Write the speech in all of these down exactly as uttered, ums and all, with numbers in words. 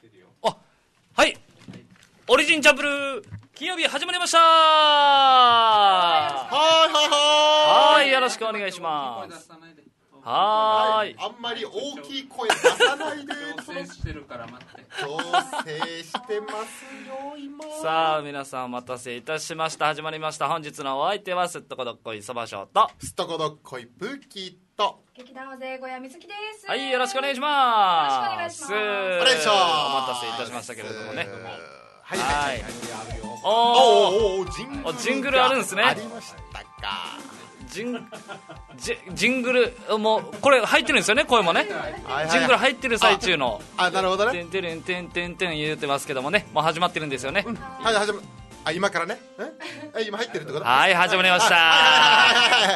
あ、はい、オリジンチャンプルー金曜日始まりました。 はいはいはい、よろしくお願いします。はーい、 あんまり大きい声出さないで。 調整してるから待って。 調整してますよ今。 さあ皆さんお待たせいたしました。始まりました。本日のお相手はすっとこどっこいそばしょうとすっとこどっこいプーキーと劇団大勢小屋みずきです。 はい、よろしくお願いします。 よろしくお願いします。 お待たせいたしましたけれどもね。 はいはいはい。 おおージングルジングルあるんですね。 ありましたか。 ジンジジングルもうこれ入ってるんですよね、声もね。ジングル入ってる最中のあ、なるほどね。 てんてんてんてんてん言ってますけどもね、もう始まってるんですよね。 はい、始まあ、今からね。え今入ってるってこと。 はい、始まりました。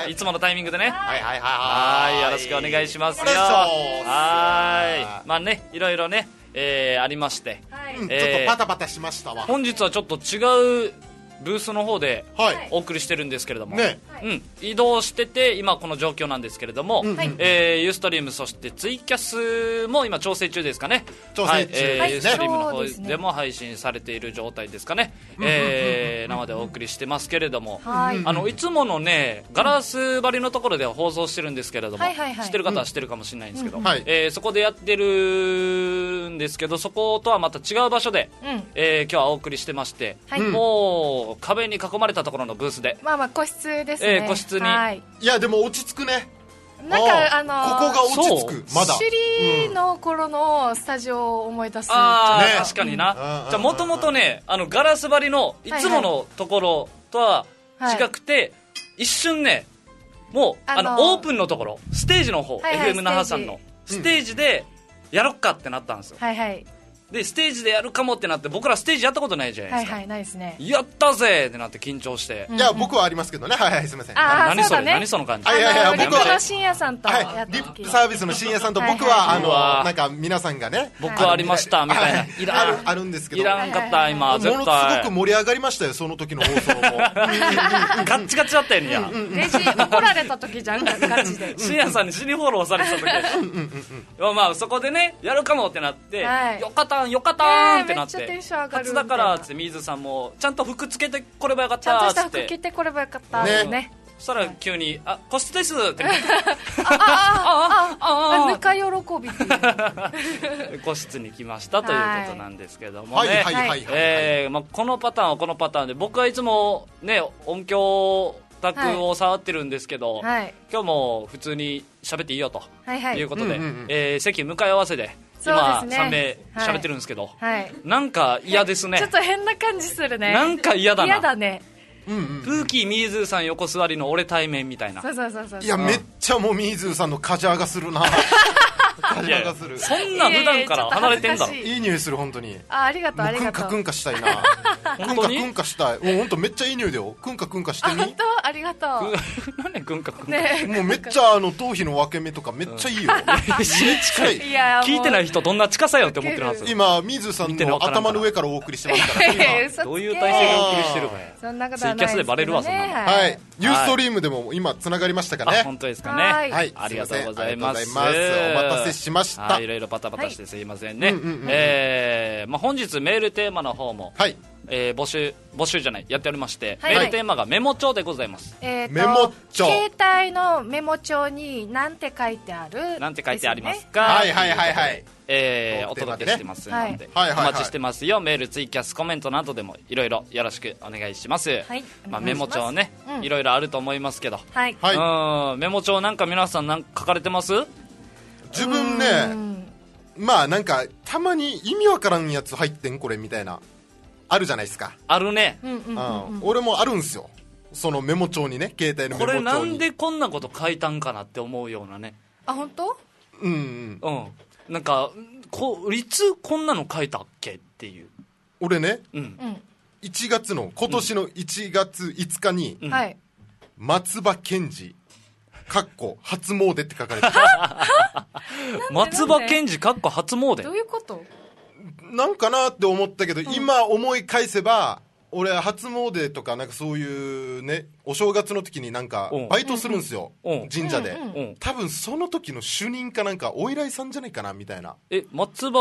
いつものタイミングでね。 はいはいはい、 はい。 よろしくお願いしますよ。 お願いします。 はい、まあね、いろいろね、えー、ありまして、 うん、ちょっとパタパタしましたわ。 本日はちょっと違うブースの方ではいお送りしてるんですけれども、 ね、 うん、移動してて今この状況なんですけれども、 うんうん、 えー、ユーストリームそしてツイキャスも今調整中ですかね。 調整中ですね、 はい、えー、ユーストリームの方でも配信されている状態ですかね、えー、生でお送りしてますけれども、 はい、 あのいつものねガラス張りのところでは放送してるんですけれども、 はいはいはい、 知ってる方は知ってるかもしれないんですけど、 うんうん、 えー、そこでやってるんですけど、そことはまた違う場所で、うん、えー、今日はお送りしてまして、はい、もう壁に囲まれたところのブースで、 まあまあ個室ですね、 えー、個室に、 はい、 いやでも落ち着くね。 なんかあのー、 ここが落ち着く。まだシリの頃のスタジオを思い出す、うん、 あー、 ね、 確かにな。じゃあもともとね、あのガラス張りのいつものところとは違くて、はいはい、一瞬ねもうあの、あのー、オープンのところステージの方、はいはい、エフエム 那覇さんのステージでやろっかってなったんですよ、 はいはい、 でステージでやるかもってなって、僕らステージやったことないじゃないですか。 はいはい、ないですね。 やったぜってなって緊張して、 いや僕はありますけどね。はいはい、すみません。 あ何それ、 ね、 何その感じ。 あのー、 いやいや僕はリップの深夜さんとやった時、 はい、リップサービスの深夜さんと僕は、はいはい、あのなんか皆さんがね、 僕はありましたみたいな、いらん、 あるあるんですけど、 いらんかった今絶対。 ものすごく盛り上がりましたよ、その時の放送も。 ガッチガチだったよにや。 レジ怒られた時じゃん、ガチで。 深夜さんに死にフォローされてた時。まあそこでねやるかもってなって、はい、よかったんよかったんってなって。 テンション上がる初だからって水さんもちゃんと服つけてこればよかったっつって、 ちゃんとした服着てこればよかったってね。 そしたら急にあ個室ですってああああぬか喜び個室に来ましたということなんですけどもね、このパターンはこのパターンで、僕はいつもね音響卓を触ってるんですけど、はい、今日も普通に喋っていいよということで、席向かい合わせで今ね、さん名喋ってるんですけど、はい、なんか嫌ですね。 ちょっと変な感じするね。 なんか嫌だな。 嫌だね。 うんうん、プーキーミーズーさん横座りの俺対面みたいな。 そうそうそうそう。 いやめっちゃもうミーズーさんのカジャーがするな。カジャーがする。 そんな普段から離れてんだろ。 いい匂いする本当に。 あ、ありがとうありがとう。 クンカクンカしたいな。 本当にクンカクンカしたい。もう本当めっちゃいい匂いだよ。クンカクンカしてみ。 本当ありがとう。 何クンカクンカ。 ね、 もうめっちゃあの頭皮の分け目とかめっちゃいいよ。 近い。いや聞いてない人どんな近さよって思ってるはず。 今ミーズーさんの頭の上からお送りしてますから。 今どういう体勢でお送りしてるかや。 そんなことはない。 ツイキャスでバレるわそんなの。 はい。ユーストリームでも今つながりましたかね。 本当ですかね。 はい。 ありがとうございます。 お待たせしました。 いろいろパタパタしてすいませんね。えまあ本日メールテーマの方もえ募集募集じゃないやっておりまして、メールテーマがメモ帳でございます。 メモ帳。携帯のメモ帳に何て書いてある？ なんて書いてありますか？ はいはいはいはい。 えー、お届けしてますので、はい、お待ちしてますよ。メール、ツイキャス、コメントなどでもいろいろよろしくお願いします。はい、まあ、メモ帳ね、いろいろあると思いますけど、はい、うん、メモ帳なんか皆さんなんか書かれてます？ 自分ね、まあなんかたまに意味わからんやつ入ってんこれみたいなあるじゃないですか。 あるね。 うんうんうんうん、 俺もあるんすよ。そのメモ帳にね、携帯のメモ帳に。 これなんでこんなこと書いたんかなって思うようなね。 あ、本当？ うんうん。 うん。なんかこいつこんなの書いたっけっていう。 俺ね、 うん、 いちがつの今年のいちがついつかに、 うん、 松葉健二かっこ初詣って書かれて松葉健二かっこ初詣どういうこと？ なんかなって思ったけど、うん、今思い返せば俺初詣とかなんかそういうねお正月の時になんかバイトするんですよ、うん、神社で、うんうん、多分その時の主任かなんかお依頼さんじゃないかなみたいな。 え松葉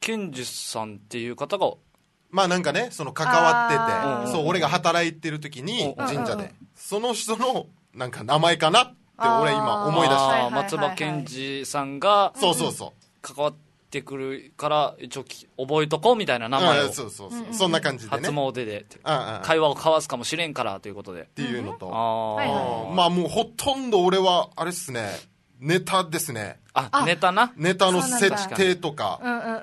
健二さんっていう方がまあなんかねその関わっててそう俺が働いてる時に神社でその人のなんか名前かなって俺今思い出した。 松葉健二さんがそうそうそう関わってくるから一応覚えとこうみたいな名前を、 うん、そうそうそう、うん、そんな感じでね初詣で会話を交わすかもしれんからということでっていうのと、 うん、あまあもうほとんど俺はあれっすねネタですね。 あネタなネタの設定とか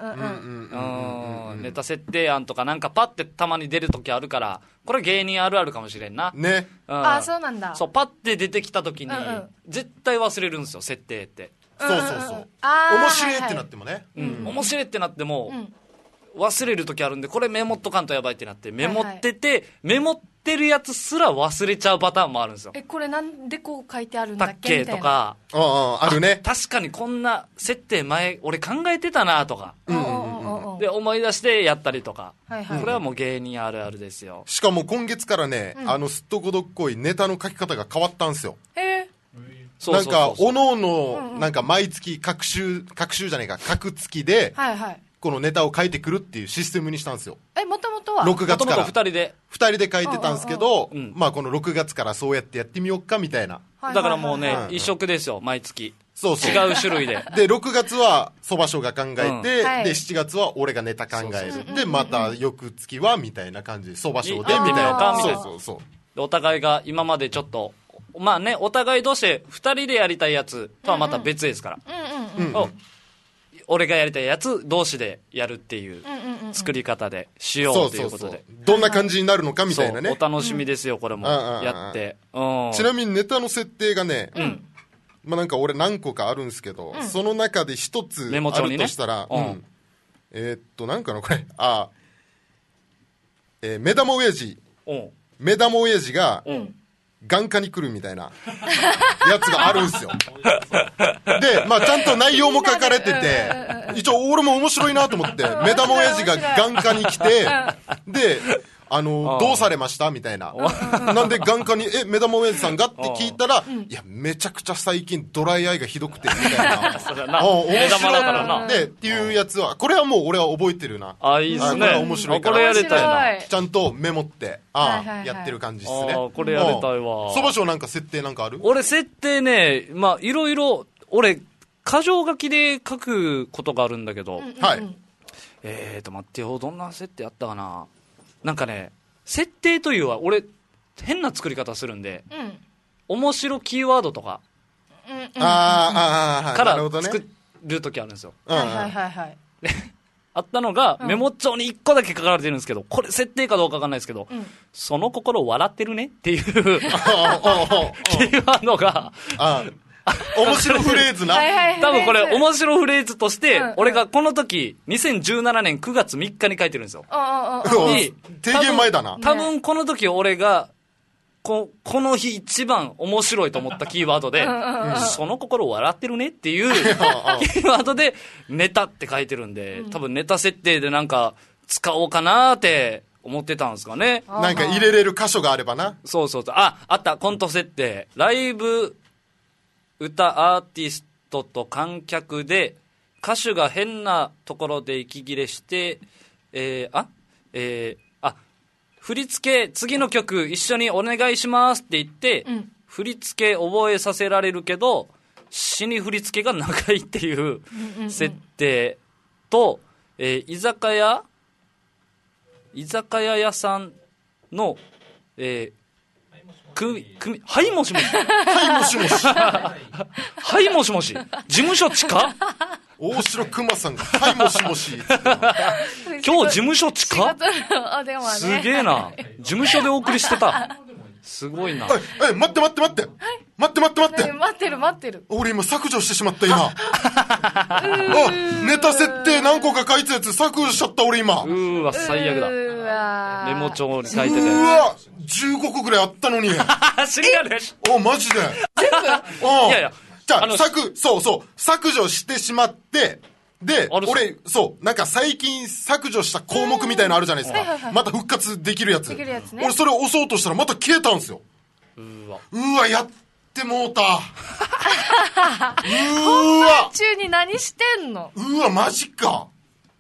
ネタ設定案とかなんかパッてたまに出るときあるからこれ芸人あるあるかもしれんなね、 うん、あそうなんだ。 そうパッて出てきたときに、うんうん、絶対忘れるんですよ設定って。 そうそうそう、うんうん、面白いってなってもね、はいはいうん、面白いってなっても、うん、忘れる時あるんでこれメモっとかんとやばいってなってメモってて、はいはい、メモってるやつすら忘れちゃうパターンもあるんですよ。 えこれなんでこう書いてあるんだっけみたいなとかあああるね。 確かにこんな設定前俺考えてたなとか、うんうんうん、で思い出してやったりとか、はいはい、これはもう芸人あるあるですよ。 しかも今月からね、うん、あのすっとこどっこいネタの書き方が変わったんですよ。 へーなんかおのおのなんか毎月各週各週じゃないか各月でこのネタを書いてくるっていうシステムにしたんですよ。 えもともとはろくがつからふたりでふたりで書いてたんですけど、まあこのろくがつからそうやってやってみようかみたいな。 だからもうね一色ですよ毎月。そうそう違う種類ででろくがつはそばしょが考えて、うん、でしちがつは俺がネタ考えるでまた翌月はみたいな感じでそばしょでみたいな。そうそうそうでお互いが今までちょっとまあねお互い同士でふたりでやりたいやつとはまた別ですから、うんうんうん、俺がやりたいやつ同士でやるっていう作り方でしようということで、そうそうそうどんな感じになるのかみたいなね。 お楽しみですよこれもやって、うん、 ちなみにネタの設定がね、うんまあ、なんか俺何個かあるんですけど、うん、その中で一つあるとしたら、ねうん、えー、っとなんかのこれあ、えー、目玉親父目玉親父が、うん眼科に来るみたいなやつがあるんですよ。で、まあちゃんと内容も書かれてて、一応俺も面白いなと思って、目玉親父が眼科に来て、で、あの、どうされましたみたいな。なんで眼科に、え、目玉親父さんがって聞いたら、いや、めちゃくちゃ最近ドライアイがひどくて、みたいな。 それな。目玉だからな。 で、っていうやつは、これはもう俺は覚えてるな。 あ、いいっすね。これは面白いから。 これやりたいな。 ちゃんとメモって、ああ、やってる感じっすね。 あこれやりたいわ。 そばしょなんか設定なんかある？ 俺設定ね、まあいろいろ、俺、箇条書きで書くことがあるんだけど、 はい。 えーと、待ってよ、どんな設定あったかな。なんかね、設定というは俺変な作り方するんで、うん、面白キーワードとか、 うんうん、あから作る時あるんですよ。 はいはいはいはい。 あったのが、うん、メモ帳にいっこだけ書かれてるんですけど、これ設定かどうかわかんないですけど、うん、その心笑ってるねっていうキーワードが面白フレーズな。 多分これ面白フレーズとして、うんうん、俺がこの時にせんじゅうななねんくがつみっかに書いてるんですよ。 に提言前だな。 多分この時俺がここの日一番面白いと思ったキーワードで、うん、その心笑ってるねっていうキーワードでネタって書いてるんで、多分ネタ設定でなんか使おうかなって思ってたんですかね。 なんか入れれる箇所があればな。 そうそうそう。あ、あった。コント設定。ライブ歌アーティストと観客で歌手が変なところで息切れして、えー、あ、えー、あ、振り付け次の曲一緒にお願いしますって言って、うん、振り付け覚えさせられるけど死に振り付けが長いっていう設定と、えー、居酒屋居酒屋屋さんの、えーくみ、くみ、はいもしもし。 はいもしもし。 はいもしもし。事務所地下大城熊さんが、はいもしもし。 今日事務所地下あ、でもね。 すげえな。事務所でお送りしてた。すごいな。 え、え、待って待って待って。待って待って待って。 待ってる待ってる。 俺今削除してしまった今。あ、ネタ設定何個か書いたやつ削除しちゃった俺今。 うーわ、最悪だ。 うわメモ帳に書いてたやつ。 うわ、じゅうごこぐらいあったのに。 知り合いで。 お、マジで。 全部いやいや。じゃあ、削、そうそう、削除してしまって、で、俺、そう、なんか最近削除した項目みたいなのあるじゃないですか。また復活できるやつ。 できるやつね。 俺それを押そうとしたらまた消えたんですよ。 うーわ。 うーわ、やってもうた。うーわ。本番中に何してんの？ うーわ、マジか。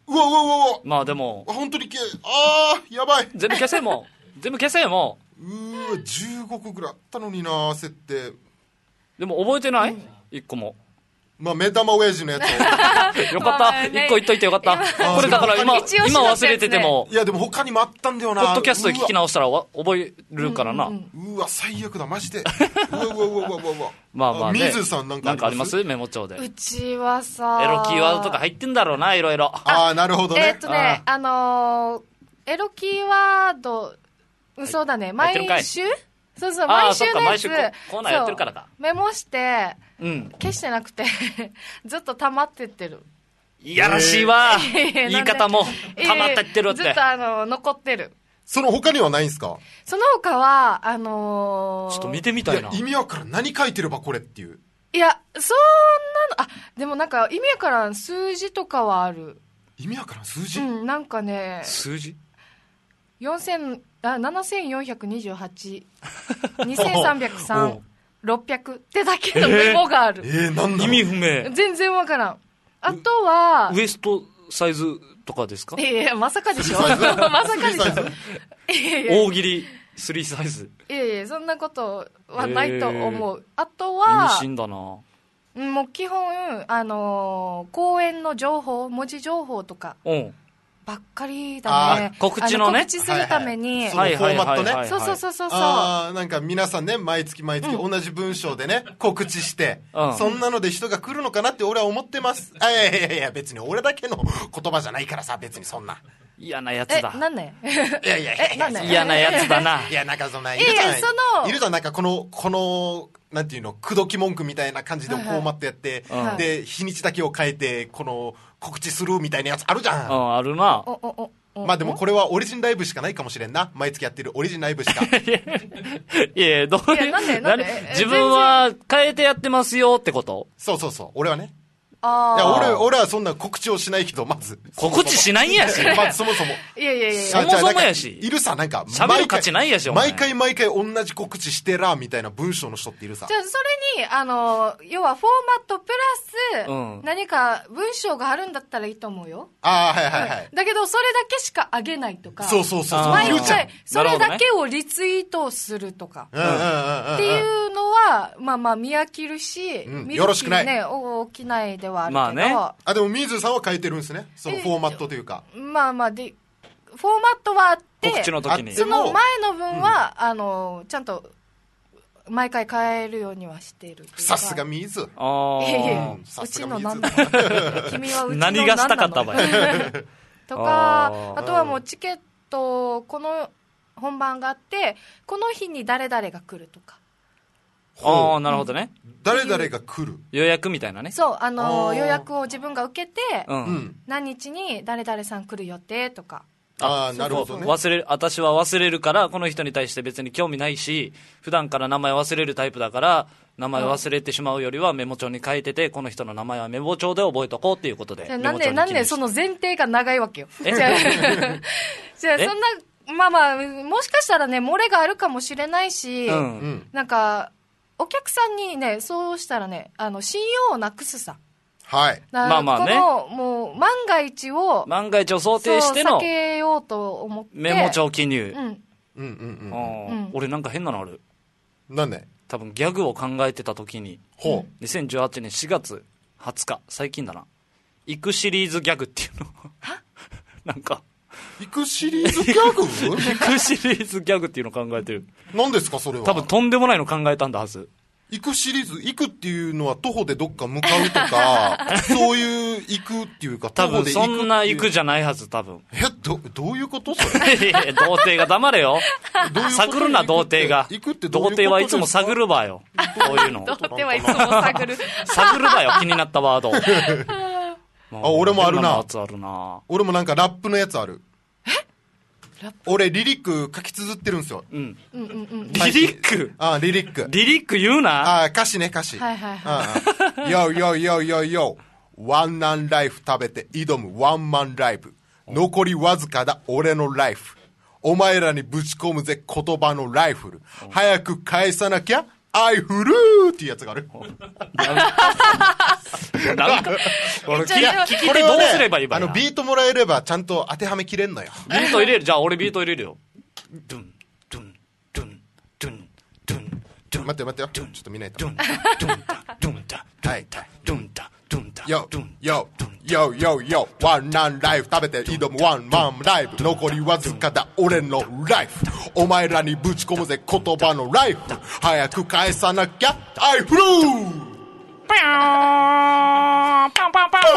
うわうわうわうわ。 まあでも本当に消え、あーやばい。 全部消せも全部消せもうーわじゅうごこぐらいあったのにな設定。 でも覚えてない、うん、いっこも。 まあ目玉親父のやつをよかったいっこ言っといてよかった。これだから今、今忘れてても、 いやでも他にもあったんだよな。 ポッドキャストで聞き直したら覚えるからな。う, んうん、うわ最悪だマジで。うわうわうわうわうわ。 まあまあね、 水さんなんかあります？メモ帳で。 うちはさエロキーワードとか入ってんだろうな、いろいろ。 ああなるほどね。 えー、っとねあ、あのー、エロキーワード、うん、そうだね、毎週そうそう毎週のやつコーナーやってるからか。 メモしてうん、 消してなくてずっと溜まってってる。 いやらしいわ、えー、言い方も溜まってってるって、 ずっとあの残ってる。 その他にはないんですか？ その他はあのー、 ちょっと見てみたいな。 いや意味わからん、何書いてればこれっていう。 いやそんなの、あでもなんか意味わからん数字とかはある。 意味わからん数字、 うん、なんかね数字よんせんあななせんよんひゃくにじゅうはち にせんさんびゃくさんろっぴゃくってだけのメモがある。 えー、えー、なんだろう。 意味不明。 全然わからん。あとはウエストサイズとかですか？ いやいやまさかでしょまさかでしょ大喜利スリーサイズ。 いやいやそんなことはないと思う。あとは意味深だな。もう基本あのー、講演の情報文字情報とかばっかりだね。 告知のね、 告知するために、 はいはい、そのフォーマットね。 そうそうそうそう。 あなんか皆さんね毎月毎月同じ文章でね、うん、告知して、うん、そんなので人が来るのかなって俺は思ってます。あいやいやいや別に俺だけの言葉じゃないからさ、別にそんな嫌なやつだ。 えなんで？ いやいやいや嫌なやつだな。 いやなんかそんないるじゃない。 そのいるじゃんなんかこのこのなんていうの口説き文句みたいな感じでフォーマットやって、はいはい、で日にちだけを変えてこの告知するみたいなやつあるじゃん。 うんあるな。 おおおまあでもこれはオリジンライブしかないかもしれんな。毎月やってるオリジンライブしか。 いやどういう、なんでなんで自分は変えてやってますよってこと？ そうそうそう俺はね。 あいや 俺, 俺はそんな告知をしないけど、まず告知しないんやしまずそもそもいやいやいやそもそもやしいるさ、なんか喋る価値ないやし毎回毎回同じ告知してらみたいな文章の人っているさ。 じゃあそれにあの要はフォーマットプラス、うん、何か文章があるんだったらいいと思うよ。 ああはいはいはい、 うん、だけどそれだけしか上げないとか、 そうそうそうそう、 毎回それだけをリツイートするとか、ね、っていうのはまあまあ見飽きるし、 うん、よろしくない、 ね、起きないではあるけど、まあね、 あでも水さんは変えてるんですね、そのフォーマットというか。 まあまあでフォーマットはあって告知の時にその前の分は、うん、あのちゃんと毎回変えるようにはしている。 さすが水。 あいやいやうちの何なの君はうちの何なの何がしたかったばいとか あ, あとはもうチケットこの本番があってこの日に誰々が来るとか。 ああなるほどね、 うん、誰々が来る予約みたいなね。 そうあの予約を自分が受けて、 うん、 何日に誰々さん来る予定とか。 ああなるほどね。 忘れる私は忘れるからこの人に対して別に興味ないし普段から名前忘れるタイプだから名前忘れてしまうよりはメモ帳に書いててこの人の名前はメモ帳で覚えとこうっていうことで。 なんでなんでその前提が長いわけよ。じゃあじゃあそんなまあまあもしかしたらね漏れがあるかもしれないし、うん、なんかお客さんにねそうしたらねあの信用をなくすさ。 はい。 まあまあね。 このもう万が一を万が一を想定しての避けようと思ってメモ帳記入。 うん。 うんうんうん。 うん、俺なんか変なのある。 なんで？ 多分ギャグを考えてた時に。 ほう。 にせんじゅうはちねんしがつはつか最近だな。行くシリーズギャグっていうの。 は？ なんか。行くシリーズギャグ？ 行くシリーズギャグっていうのを考えてる。 何ですかそれは？ 多分とんでもないの考えたんだはず。 行くシリーズ、行くっていうのは徒歩でどっか向かうとかそういう行くっていうか多分そんな行くじゃないはず多分。 えどどういうことそれ童貞が黙れよどういう探るな童貞が。 行くってどういうこと？ 童貞はいつも探るばよこういうの。 童貞はいつも探る探るばよ気になったワードあ俺もあるな。 やつあるな。 俺もなんかラップのやつある。 え俺リリック書き綴ってるんですよ。 うん。 うんうんうん。 リリック。 あリリック。 リリック言うな。 あ歌詞ね歌詞。 はいはいはい。よよよよよ。ワンナンライフ食べて挑むワンマンライブ。残りわずかだ俺のライフ。お前らにぶち込むぜ言葉のライフル。早く返さなきゃアイフルーっていうやつがある。 なんか、俺聞き手どうすればいいばいい、 あの、ビートもらえればちゃんと当てはめきれんのよ。 ビート入れる。じゃあ俺ビート入れるよ。ドゥン、ドゥン、ドゥン、ドゥン、ドゥン、ドゥン。 待って待ってよ。ちょっと見ないと。 ドゥン、ドゥンタ、ドゥンタ、ドゥンタ、ドゥンタ、ドゥンタ。 よ、よ、よ、よ、よ、ワンナンライフ食べて挑むワンマンライブ。残りわずかだ俺のライフ。お前らにぶち込むぜ言葉のライフ。早く返さなきゃ、アイフルーパンパンパンパン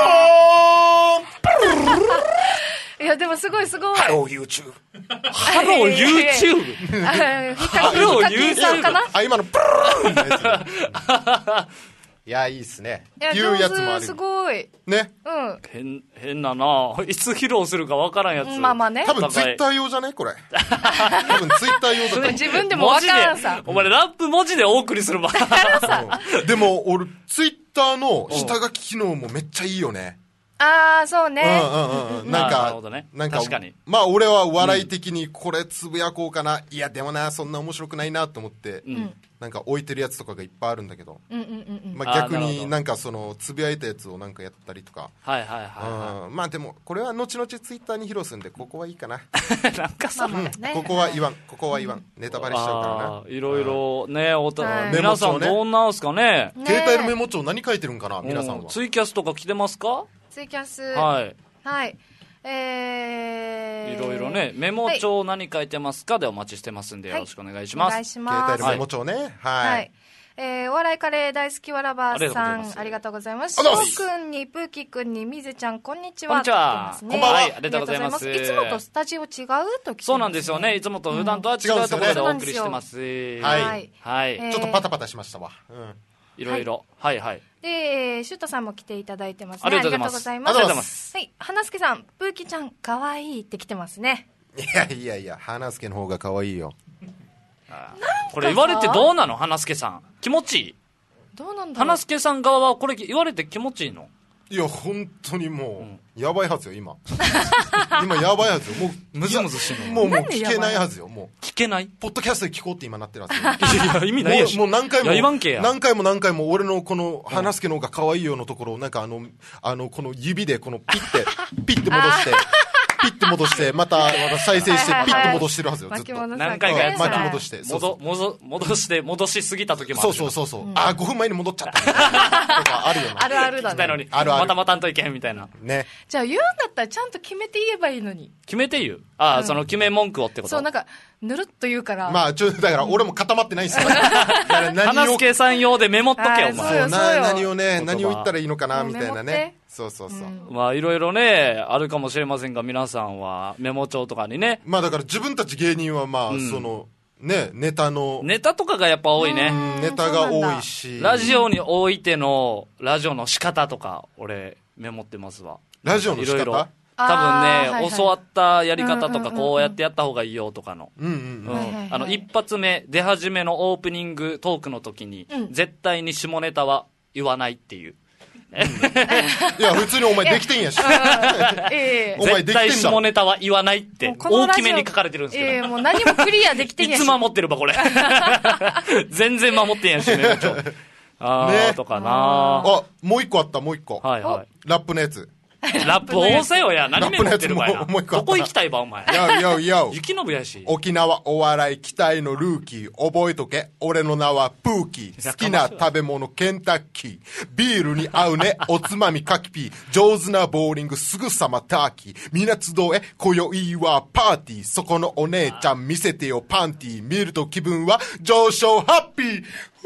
パンいやでもすごいすごい。 ハロー YouTube。 ハロー YouTube。 ハロー YouTube かな。 あ今のプーンのやつ。いやいいっすね。 いうやつもある。すごい。 ね。 うん。 変変なな。いつ披露するかわからんやつ。 まあまあね。 多分ツイッター用じゃねこれ。多分ツイッター用だと。 自分でもわからんさ。 お前ラップ文字でお送りするわ。 でも俺ツイッターの下書き機能もめっちゃいいよね。 ああそうね。 うんうんうん。なんかなんか確かに。 まあ俺は笑い的にこれつぶやこうかな。いやでもなそんな面白くないなと思って。なんか置いてるやつとかがいっぱいあるんだけど、 うんうんうんうん、 まあ、逆になんかそのつぶやいたやつをなんかやったりとか、 はいはいはい、はい、 まあでもこれは後々ツイッターに披露するんでここはいいかななんかさ、 うん、ここは言わんここは言わん、うん、ネタバレしちゃうからな。 いろいろねおた、はい、皆さんどんなんすかね。 携帯のメモ帳何書いてるんかな皆さんは。 ツイキャスとか来てますか。 ツイキャスはいはいえー、 いろいろねメモ帳何書いてますかでお待ちしてますんでよろしくお願いします、 はい、お願いします。 携帯のメモ帳ねはい、はい、 えー、お笑いカレー大好きわらばさんありがとうございます。しょうくんにプーキくんにみずちゃんこんにちは。 こんにちは、 ね、 こんばんは、 はい、ありがとうございます。 いつもとスタジオ違うと聞いてます、ね、 そうなんですよね。いつもと普段とは違うところでお送りしてます、うん、 はい、 はい、 えー、ちょっとパタパタしましたわ、うんいろいろ、はい、はいはいでシュートさんも来ていただいてますね。 ありがとうございます。ありがとうございます。 はい、花助さんプーキちゃんかわいいって来てますね。 いやいやいや花助の方がかわいいよ。 あこれ言われてどうなの花助さん気持ちいい。 どうなんだろう。 花助さん側はこれ言われて気持ちいいの。 いや本当にもう、うん、やばいはずよ今今やばいはずよ。もうムズムズしてんの。 もうもう聞けないはずよ。もう聞けないポッドキャストで聞こうって今なってるはずよ。 いや意味ないやし。 もうもう何回も何回も何回も俺のこの花助の方が可愛いよのところをなんかあのあのこの指でこのピッてピッて戻してピッて戻してまた再生してピッて戻してるはずよずっと。 何回かやって巻き戻して戻戻戻して戻しすぎた時もある。 そうそうそうそう、うん、あごふんまえに戻っちゃったとかあるよな。 あるあるだね。 のにあるあるまたまたんといけんみたいなね。 じゃあ言うんだったらちゃんと決めて言えばいいのに。 決めて言う。ああ、うん、その決め文句をってこと。 そうなんかぬるっと言うから。 まあちょだから俺も固まってないんですよ。 花助さん用でメモっとけよお前。 そうな何をね何を言ったらいいのかなみたいなね。そうそうそう、 うん、まあいろいろねあるかもしれませんが皆さんはメモ帳とかにね。 まあだから自分たち芸人はまあ、うん、そのねネタのネタとかがやっぱ多いね。 ネタが多いしラジオにおいてのラジオの仕方とか俺メモってますわ。 ラジオの仕方いろいろ多分ね、はいはい、教わったやり方とかこうやってやった方がいいよとかのあの一発目出始めのオープニングトークの時に、うん、絶対に下ネタは言わないっていううん、いや普通にお前できてんやし、 えー、お前できてんだ。絶対下ネタは言わないって大きめに書かれてるんですけど、 えー、もう何もクリアできてんやしいつ守ってるばこれ全然守ってんやしねあー、ね、とかなあもう一個あったもう一個、 はいはい、 ラップのやつラップ多せよや何メモってるばやな。どこ行きたいばお前。 よよよ雪のぶやし。 沖縄お笑い期待のルーキー覚えとけ俺の名はプーキー好きな食べ物ケンタッキービールに合うねおつまみカキピー上手なボーリングすぐさまターキーみな集え今宵はパーティーそこのお姉ちゃん見せてよパンティー見ると気分は上昇ハッピーふーい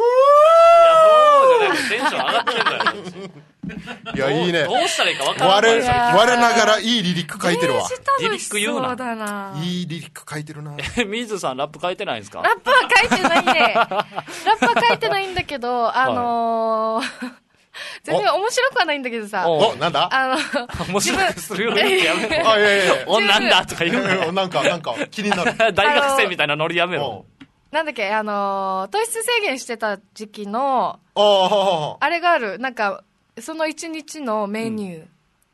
やほーじゃないテンション上がってんだよいやいいね。 どうしたらいいか分からない。 我我ながらいいリリック書いてるわ。 リリック言うな。 だないいリリック書いてるな。 え、水さんラップ書いてないんですか？ ラップは書いてないね。ラップは書いてないんだけど、あのー、全然面白くはないんだけどさ。 お、なんだ？ あの、面白くするようにやめろ。 あ、いやいやお、なんだとか言うな。なんか、なんか気になる。 大学生みたいなノリやめろ。 なんだっけ、あのー、糖質制限してた時期の、 あ, あ, あれがある、なんか、その一日のメニュー。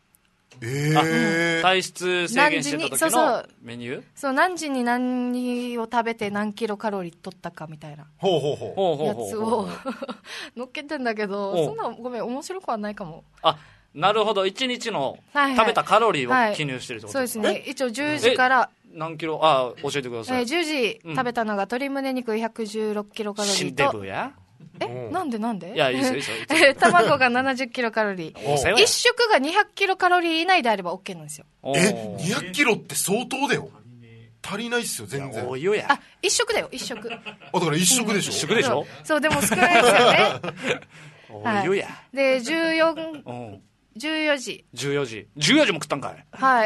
えー、 体質制限してた時のメニュー。 そうそう、何時に何を食べて何キロカロリー取ったかみたいなほうほうほうやつを乗っけてんだけど、そんなごめん面白くはないかも。 あ、なるほど。いちにちの食べたカロリーを記入してるってことですか。 はいはい、そうですね。一応じゅうじから何キロ、あ、教えてください。 えー、じゅうじ食べたのが鶏胸肉ひゃくじゅうろくキロカロリーと。 死んでるや。 え、なんでなんで？ いや、いいですよ、いいですよ。 卵がななじゅっキロカロリー。一食がにひゃくキロカロリー以内であれば OK なんですよ。 え、にひゃくキロって相当だよ。足りないっすよ、全然。 おいよや。 あ、一食だよ、一食。 あ、だから一食でしょ。 一食でしょ。 そう、でも少ないですよね。 おいよや。 で、じゅうよじ。 じゅうよじ。じゅうよじも食ったんかい。 はい。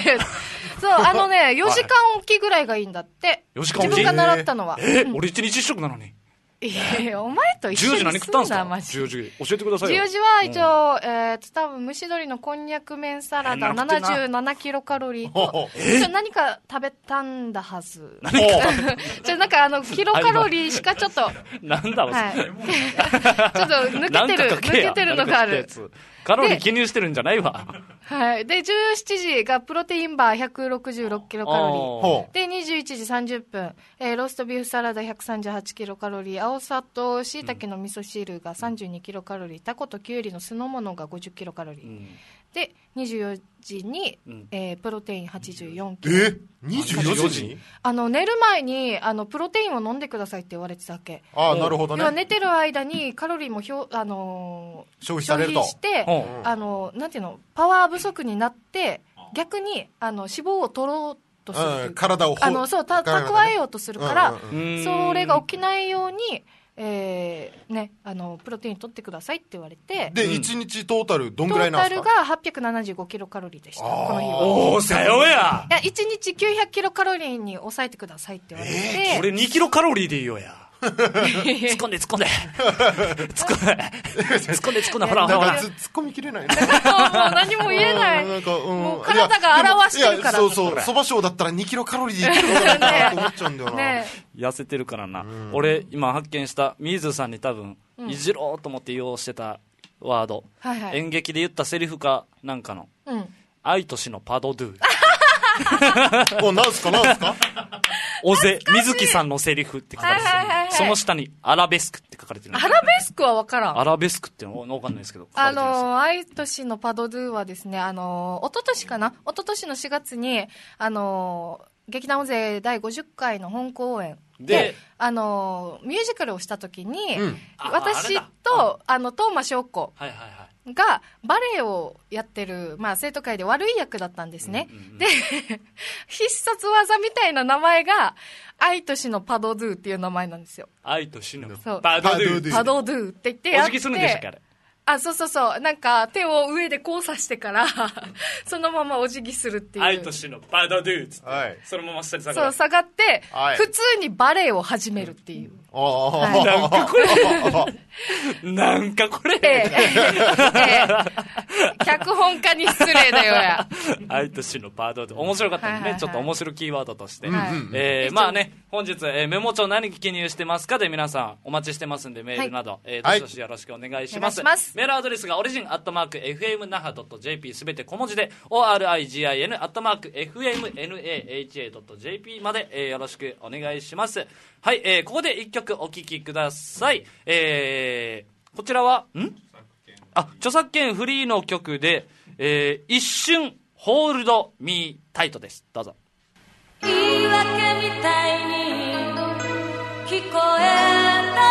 そう、あのね、よじかんおきぐらいがいいんだって。 よじかんおき。 自分が習ったのは。 え、俺一日一食なのに。 いや、お前と一緒にすんな、 じゅうよじ何食ったんすか？じゅうよじ。教えてくださいよ。 じゅうよじは一応、えーと、多分蒸し鶏のこんにゃく麺サラダななじゅうななキロカロリーと、一応何か食べたんだはず。 何かじゃなんかあの、キロカロリーしかちょっと。 なんだろう、 はい。ちょっと抜けてる、抜けてるのがある。 カロリー記入してるんじゃないわ。 はい。で、じゅうしちじがプロテインバーひゃくろくじゅうろくキロカロリー。で、にじゅういちじさんじゅっぷん、えー、ローストビーフサラダひゃくさんじゅうはちキロカロリー、青さと椎茸の味噌汁がさんじゅうにキロカロリー、タコとキュウリの酢の物がごじゅっキロカロリー。うん、で、にじゅうよじに、うんえー、プロテインはちじゅうよんキロ。 え ?にじゅうよじにあの、寝る前に、あの、プロテインを飲んでくださいって言われてたわけ。 ああ、なるほどね。 要は寝てる間にカロリーもひょ、あのー、 消費されると。 消費して、うん、あの、なんていうの、パワー不足になって、逆に、あの、脂肪を取ろうとする。 うん、体をあの、そう、た、蓄えようとするから、うんうんうん、それが起きないように、えー、ね、あの、プロテイン取ってくださいって言われて。 で、うん、いちにちトータルどんぐらいなんですか？ トータルがはっぴゃくななじゅうごキロカロリーでした、この日は。 おー、さよや。 いや、いちにちきゅうひゃくキロカロリーに抑えてくださいって言われて。 えー、俺にキロカロリーでいいよや。突っ込んで突っ込んで突っ込んで突っ込んで突っ込んでほらほらほら突っ込みきれないね。 もう何も言えない。なんか、うん、もう体が表してるから。 そうそう、そば賞だったらにキロカロリーでいけるのかなと思っちゃうんだよな。ね、 痩せてるからな、うん、俺今発見した水さんに多分、うん、いじろうと思って用意してたワード、はいはい、演劇で言ったセリフかなんかの、うん、愛としのパドドゥお、なんすかなんすかおぜ、水木さんのセリフって書かれてる、はいはいはいはい、その下にアラベスクって書かれてる。 アラベスクは分からん。 アラベスクってのは分かんないですけど。 あのー、愛としのパドドゥはですね、あのー、一昨年かな一昨年のしがつに、あのー、劇団大勢だいごじゅっかいの本公演で、であのー、ミュージカルをした時に、うん、私と、あの、東間翔子。はいはいはい。がバレエをやってる、まあ、生徒会で悪い役だったんですね、うんうんうん、で必殺技みたいな名前が愛としのパドドゥっていう名前なんですよ。 愛としのパドドゥパドドゥって言ってやって、 お辞儀するんでしたっけあれ。 あ、そうそうそう、なんか手を上で交差してからそのままお辞儀するっていう。 愛としのパドドゥっつって、はい、そのまま下に下がる。 そう、下がって、はい、普通にバレエを始めるっていう、 ああ、 はい、なんかこれなんかこれ、ええええ、脚本家に失礼だよや。 愛としのパドドゥ面白かったんでね、はいはいはい、ちょっと面白いキーワードとして、はい、えー、まあね、本日、えー、メモ帳何記入してますかで皆さんお待ちしてますんで、メールなど、はい、えー、どしどしよろしくお願いします。はい、メールアドレスがオリジンアットマーク エフエムナハドットジェーピー すべて小文字で オーアールアイジーアイエヌ アットマーク エフエムエヌエーエイチエードットジェーピー まで、えー、よろしくお願いします。はい、えー、ここでいっきょくお聴きください。えー、こちらはんあ著作権フリーの曲で、えー、一瞬ホールドミータイトです。どうぞ。 言い訳みたいに聞こえた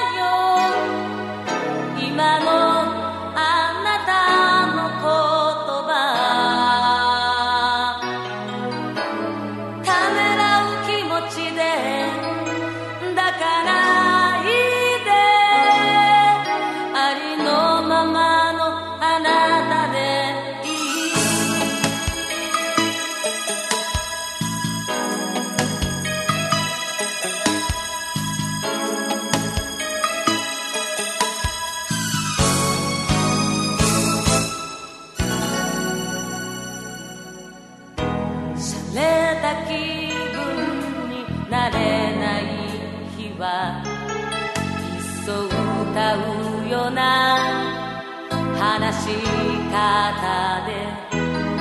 よ今の歌うような話し方で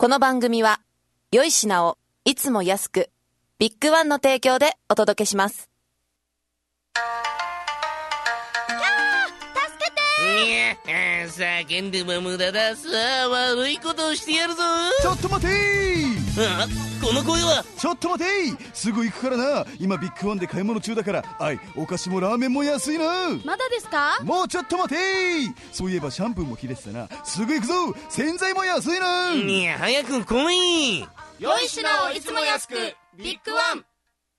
の番組は良い品をいつも安くビッグワンの提供でお届けします。 いや、叫んでも無駄だ。さあ、悪いことをしてやるぞ。 ちょっと待てー。 あ、この声は。 ちょっと待てー。すぐ行くからな。今ビッグワンで買い物中だから。あい、お菓子もラーメンも安いな。 まだですか？ もうちょっと待てー。そういえばシャンプーも切れてたな。すぐ行くぞ。洗剤も安いな。 いや、早く来い。 良い品をいつも安くビッグワン。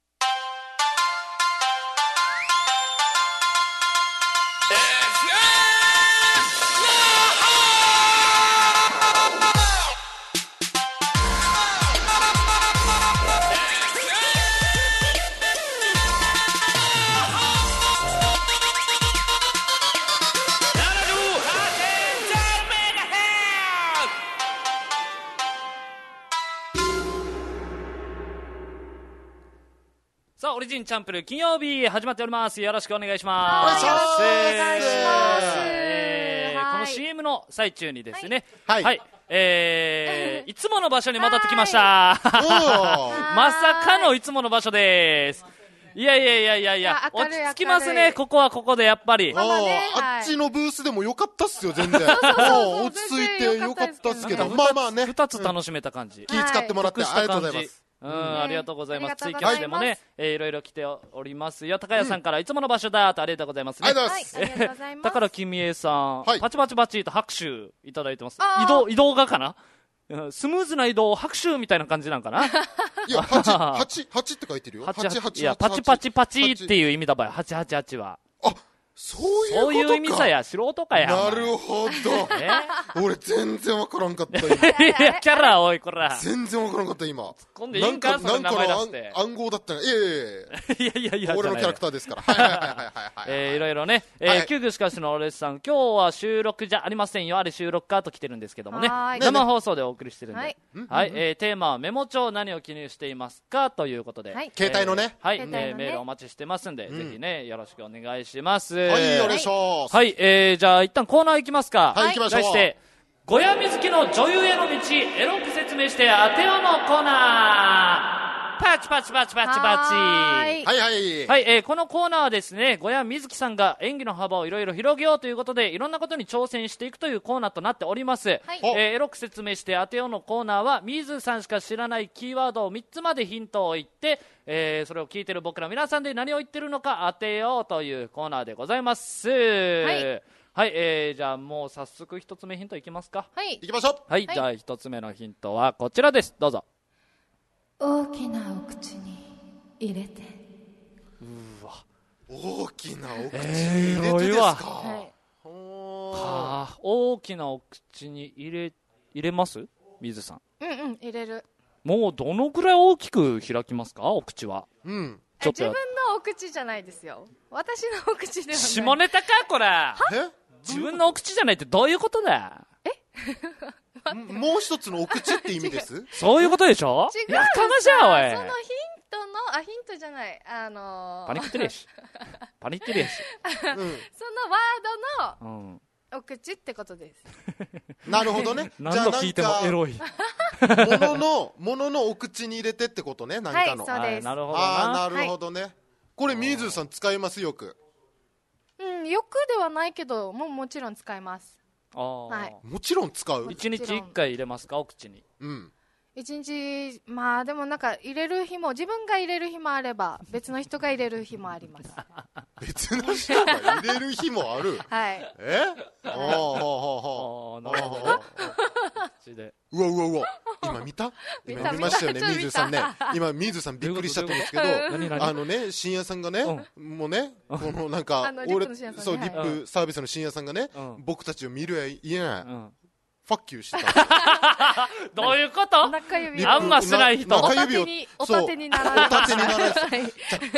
さあ、オリジンチャンプル金曜日始まっております。よろしくお願いします。 よろしくお願いします。 えー、この シーエム の最中にですね、 はい、 はい、えー、いつもの場所に戻ってきました。まさかのいつもの場所です。いやいやいやいやいや、落ち着きますね、ここはここでやっぱり。 あ, あっちのブースでもよかったっすよ、全然。落ち着いてよかったっすけど、まあまあね。 二つ楽しめた感じ。 気使ってもらってありがとうございます。 うん、ありがとうございます。ツイキャスでもね、えー、いろいろ来ておりますよ。高谷さんからいつもの場所だとありがとうございますね。 ありがとうございます。 高田君江さん、 はい、 パチパチパチと拍手いただいてます。移動、移動がかな、スムーズな移動、拍手みたいな感じなんかな。 いや、はち、はち、はちって書いてるよ。はち、はち、 いや、パチパチパチっていう意味だばよ、はちはちはちは。 あ、そういうことか。 そういう意味さや、素人かや。 なるほど。俺全然わからんかった今。 いや、キャラ、おい、こら。 全然わからんかった今。 今度いいんか、その名前出して。 暗号だったら、いやいやいや。 いやいやいや、 俺のキャラクターですから。はいはいはいはいはい。 えー、いろいろね、えー、救急しかしのおれさん、今日は収録じゃありませんよ。あれ収録かと来てるんですけどもね。生放送でお送りしてるんで。はい。はい、えー、テーマはメモ帳何を記入していますかということで。 はい。携帯のね。 はい、メールお待ちしてますんで、ぜひね、よろしくお願いします。 はい、お願いします。 はい、えー、じゃあ一旦コーナー行きますか。 はい、行きましょう。 題して、小屋水木の女優への道、エロく説明して当てようのコーナー。パチパチパチパチパチ。 はいはい。 はい、えー、このコーナーはですね、小屋水木さんが演技の幅をいろいろ広げようということで、いろんなことに挑戦していくというコーナーとなっております。はい、えー、エロく説明して当てようのコーナーは、水さんしか知らないキーワードをみっつまでヒントを言って、えー、それを聞いている僕ら皆さんで何を言ってるのか当てようというコーナーでございます。はい。はい、えー、じゃあもう早速一つ目ヒントいきますか。 はい。 いきましょう。 はい、はい、じゃあ一つ目のヒントはこちらです。どうぞ。 大きなお口に入れて。 うわ。 大きなお口に入れてですか。はい。 はあ、大きなお口に入れ入れます水さん。 うんうん入れる。 もうどのくらい大きく開きますかお口は。 うん。 ちょっと自分のお口じゃないですよ。私のお口ではない。 下ネタかこれ。え？自分のお口じゃないってどういうことだ。 え？もう一つのお口って意味です？ そういうことでしょ？ 違う。 やかまじゃおい。 そのヒントのあヒントじゃないあのー、 パニックテレシ。パニックテレシ。 そのワードの。うんお口ってことです。 なるほどね。 何度聞いてもエロい。 ものの、もののお口に入れてってことね、なんかの。 はい、そうです。 なるほどな。ああ、なるほどね。はい、これ、水さん使いますよく。 うん、よくではないけど、もうもちろん使います。 ああ、 はい。 もちろん使う。 一日一回入れますか、お口に。 うん。 一日、まあでもなんか入れる日も、自分が入れる日もあれば、別の人が入れる日もあります。 別の人が入れる日もあるはい。 えああ、はあ、はあ、 なるほど。 うわうわうわ。今見た今見ましたよね、水さんね。今、水さんびっくりしちゃったんですけど、あのね、深夜さんがね、もうね、このなんか、俺、そう、リップサービスの深夜さんがね、僕たちを見るやいやん。ファッキューしてた。 どういうこと？ 中指あんましない人。 中指をおたてにならない。 おたてにならない。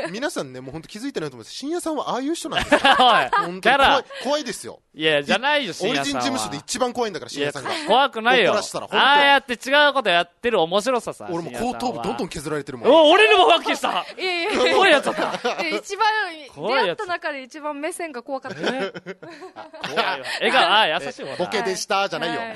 皆さんね、もう本当気づいてないと思います。深夜さんはああいう人なんですよ。本当に怖い、怖いですよ。 いや、じゃないよ、深夜さんは。 オリジン事務所で一番怖いんだから、深夜さんが。 怖くないよ。ああやって違うことやってる面白ささ。 俺も後頭部どんどん削られてるもん。 お、俺にもファッキーした。 いやいや怖いやつだった。 一番、出会った中で一番目線が怖かった。怖いわ。笑顔、ああ、優しいわ。 ボケでした、じゃないよ。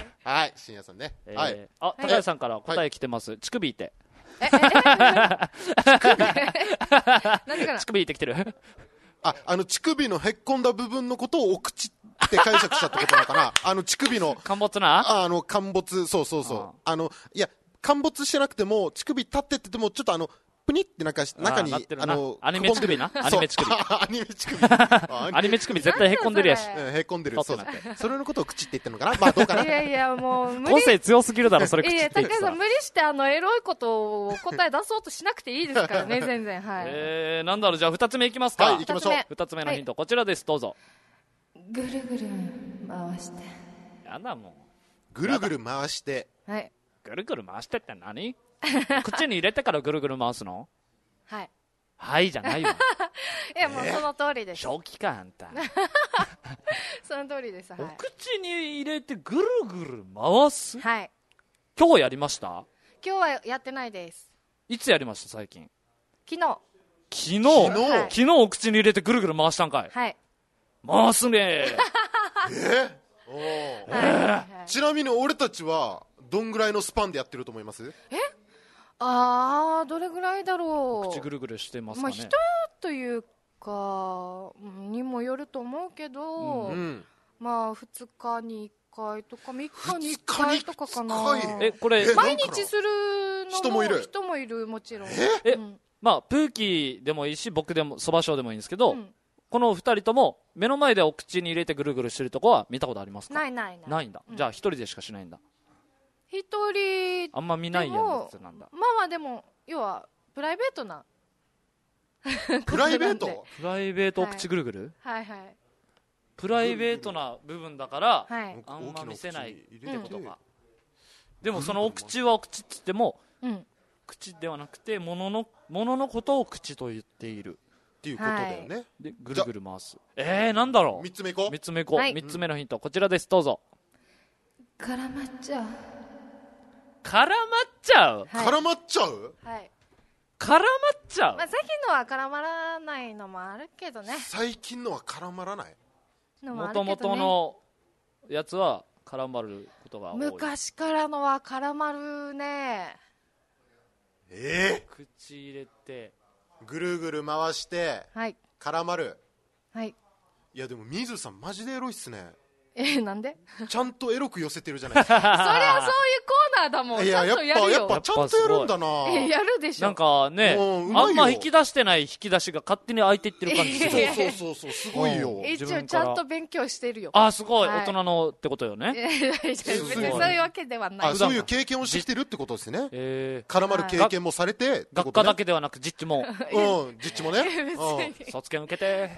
はい、深夜さんね。 えーはい。 あ、高橋さんから答え来てます。乳首って。 え、え、え、乳首なんでかな。 乳首って来てる。 あ、あの乳首のへっこんだ部分のことをお口って解釈したってことなのかな。あの乳首の陥没な。 あ、あの陥没、そうそうそう。あ, あのいや陥没してなくても乳首立ってってもちょっとあのプニってなんか中にあ, あのアニメ乳首な。アニメ乳首。 アニメ乳首。 アニメ乳首絶対へっこんでるやし。 へっこんでる。そうだ。それのことを口って言ってるのかな。まあどうかな。 いやいやもう個性強すぎるだろそれ口って言って。 いや高橋さん無理してあのエロいことを答え出そうとしなくていいですからね全然はい。 えーなんだろうじゃあ二つ目いきますか。 はい行きましょう。 二つ目のヒントこちらですどうぞ。 ぐるぐる回して。 やだもう。ぐるぐる回して。 はい。 ぐるぐる回してって何？口に入れてからぐるぐる回すの？ はい。 はいじゃないわ。 いやもうその通りです。 正気かあんた。 その通りです。はい。 お口に入れてぐるぐる回す？ はい。 今日やりました？ 今日はやってないです。 いつやりました最近？ 昨日。 昨日？昨日、はい、昨日お口に入れてぐるぐる回したんかい？ はい。 回すねー。 えおー、えー、ちなみに俺たちはどんぐらいのスパンでやってると思います？ えあーどれぐらいだろう。 口ぐるぐるしてますかね。 まあ、人というかにもよると思うけど、うん、まあふつかにいっかいとかみっかにいっかいとかかな。 えこれ毎日するの人もいる人もいるもちろん。 え、うん、まあプーキーでもいいし僕でもそばしょうでもいいんですけど、うん、このふたりとも目の前でお口に入れてぐるぐるしてるとこは見たことありますか？ ないないない。 ないんだ、うん、じゃあ一人でしかしないんだ。 一人あんま見ないやつなんだ。 まあまあでも要はプライベートなプライベートプライベートお口ぐるぐる、 はい、はいはいプライベートな部分だから、 はい、 あんま見せないってことか、うん、でもそのお口はお口っつっても、うん、口ではなくて物の物のことを口と言っているっていうことだよね、はい、 でぐるぐる回す。えーなんだろう。 みっつめいこうみっつめいこう、はい、みっつめのヒントこちらですどうぞ。 絡まっちゃう。 絡まっちゃう、 はい、絡まっちゃう、 はい、 絡まっちゃう、 まあ、最近のは絡まらないのもあるけどね。 最近のは絡まらないもともとのやつは絡まることが多い。 昔からのは絡まるね。 えー、 口入れてぐるぐる回して、はい、絡まる。 はい。 いやでも水さんマジでエロいっすね。 えなんで？ ちゃんとエロく寄せてるじゃないですか。 そりゃそういうコーナーだもん。 いややっぱやっぱちゃんとやるんだな。 えやるでしょ。 なんかね、あんま引き出してない引き出しが勝手に開いていってる感じする。 そうそうそうすごいよ。 一応ちゃんと勉強してるよ。 あすごい、はい、大人のってことよね。 別にそういうわけではない。 あそういう経験をしてきてるってことですね。えー、絡まる経験もされて、ね、 学科だけではなく実地も。 うん実地もね。 うん卒検受けて。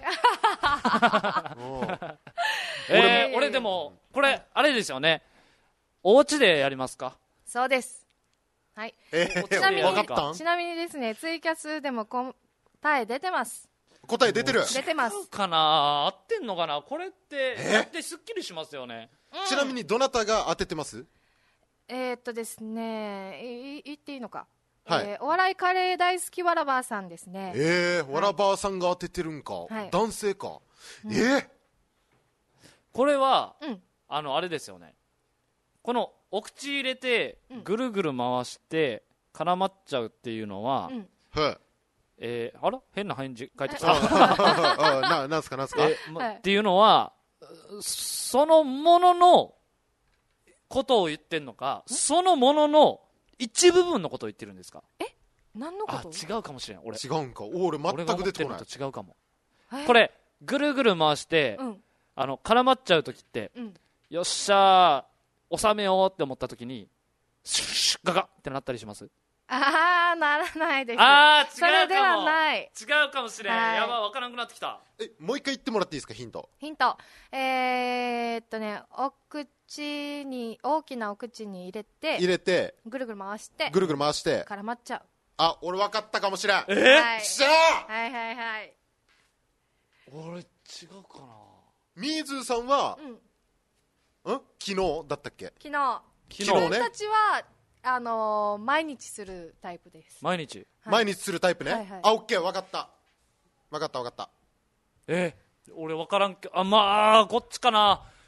えー、俺でもこれあれですよね。お家でやりますか？ そうです。はい。 えー、ちなみに分かったん？ちなみにですね、ツイキャスでも答え出てます。 答え出てる？ 出てます。 かな合ってんのかな。これってやってすっきりしますよね。 うん、ちなみにどなたが当ててます？ えー、っとですね、い言っていいのか。 はい、 えー、お笑いカレー大好きわらばーさんですね。 えー、わらばーさんが当ててるんか。はい、男性か。うん、えー、 これは、うん、あのあれですよね。このお口入れてぐるぐる回して絡まっちゃうっていうのは、うん、えー、あら変な返事返ってきた。 ななんすかなんすか、 えーま、っていうのはそのもののことを言ってんのか、そのものの一部分のことを言ってるんですか？ え何のこと？ あ違うかもしれん。俺違うんか。俺全く出てこない。 俺が思ってるのと違うかも。これぐるぐる回して、うん、あの絡まっちゃう時って、うん、よっしゃー収めようって思った時にシュッシュッガガってなったりします？ あーならないです。 あー違うかも。 それではない。 違うかもしれん、はい、やばい分からなくなってきた。 えもう一回言ってもらっていいですか？ヒントヒントえー、っとねお口に大きなお口に入れて入れてぐるぐる回してぐるぐる回して絡まっちゃう。 あ俺分かったかもしれん。 えー、 はい、 しゃーはいはいはい俺違うかな。 みーずーさんは、うん、ん昨日だったっけ？ 昨日昨日ね。 自分たちはあのー、毎日するタイプです。 毎日、 はい、毎日するタイプね、はいはい、あオッケー分かった分かった分かった。 えー、俺分からんけど、あまあこっちかな。